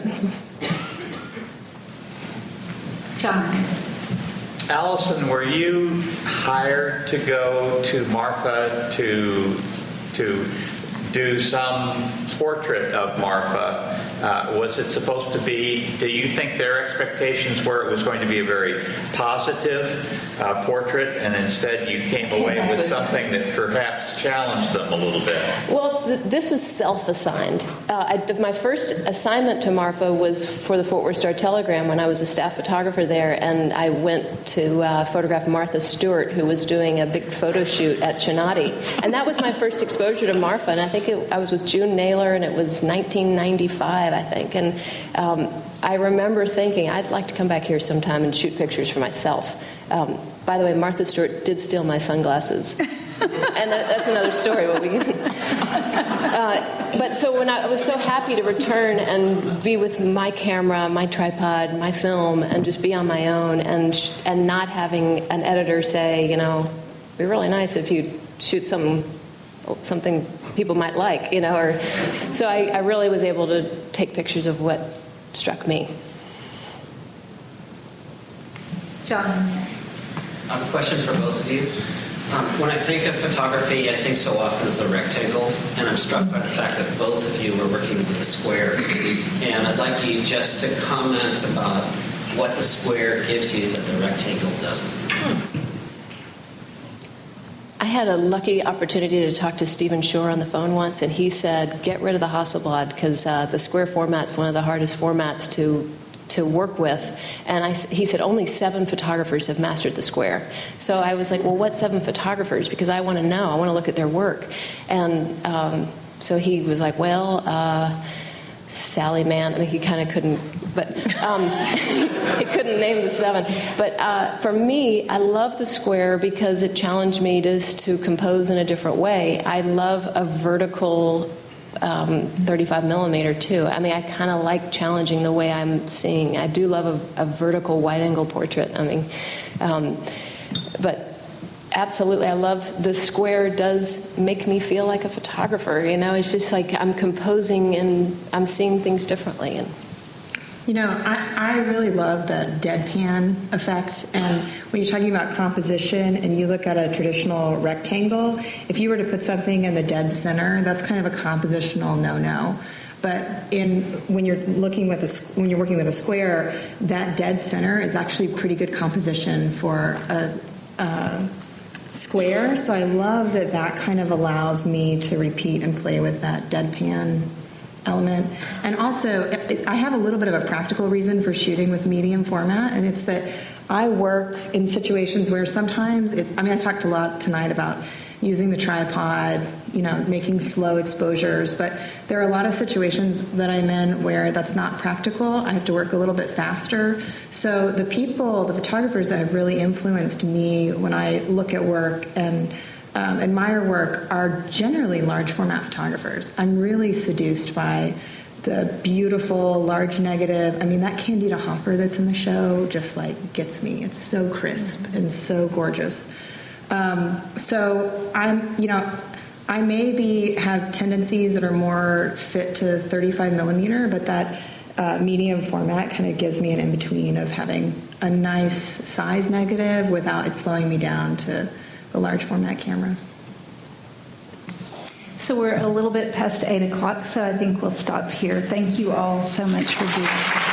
John. Allison, were you hired to go to Marfa to to do some portrait of Marfa? Uh, was it supposed to be, do you think their expectations were it was going to be a very positive uh, portrait, and instead you came away with something that perhaps challenged them a little bit? Well, th- this was self-assigned. Uh, I, th- my first assignment to Marfa was for the Fort Worth Star-Telegram when I was a staff photographer there, and I went to uh, photograph Martha Stewart, who was doing a big photo shoot at Chinati. And that was my first exposure to Marfa, and I think it, I was with June Naylor, and it was nineteen ninety-five, I think. And um, I remember thinking, I'd like to come back here sometime and shoot pictures for myself. Um, by the way, Martha Stewart did steal my sunglasses. And that, that's another story. What we can. Uh, but so when I, I was so happy to return and be with my camera, my tripod, my film, and just be on my own, and sh- and not having an editor say, you know, it'd be really nice if you shoot some something people might like, you know. Or so I, I really was able to take pictures of what struck me. John. I have a question for both of you. Um, when I think of photography, I think so often of the rectangle, and I'm struck by the fact that both of you are working with a square. And I'd like you just to comment about what the square gives you that the rectangle doesn't. I had a lucky opportunity to talk to Stephen Shore on the phone once, and he said, get rid of the Hasselblad, because uh, the square format's one of the hardest formats to to work with. And I, he said only seven photographers have mastered the square. So I was like, well, what seven photographers? Because I want to know. I want to look at their work. And um, so he was like, well, uh, Sally Mann. I mean, he kind of couldn't, but um, he couldn't name the seven. But uh, for me, I love the square because it challenged me just to compose in a different way. I love a vertical Um, thirty-five millimeter too. I mean, I kind of like challenging the way I'm seeing. I do love a, a vertical wide-angle portrait. I mean, um, but absolutely, I love the square. Does make me feel like a photographer. You know, it's just like I'm composing and I'm seeing things differently. And You know, I, I really love the deadpan effect. And when you're talking about composition and you look at a traditional rectangle, if you were to put something in the dead center, that's kind of a compositional no-no. But in when you're looking with a, when you're working with a square, that dead center is actually pretty good composition for a, a square. So I love that that kind of allows me to repeat and play with that deadpan element. And also, I have a little bit of a practical reason for shooting with medium format, and it's that I work in situations where sometimes, it, I mean, I talked a lot tonight about using the tripod, you know, making slow exposures, but there are a lot of situations that I'm in where that's not practical. I have to work a little bit faster. So the people, the photographers that have really influenced me when I look at work and Um, admire work are generally large format photographers. I'm really seduced by the beautiful large negative. I mean, that Candida Hopper that's in the show just like gets me. It's so crisp and so gorgeous. Um, so I'm, you know, I maybe have tendencies that are more fit to thirty-five millimeter, but that uh, medium format kind of gives me an in-between of having a nice size negative without it slowing me down to the large format camera. So we're a little bit past eight o'clock, so I think we'll stop here. Thank you all so much for being here.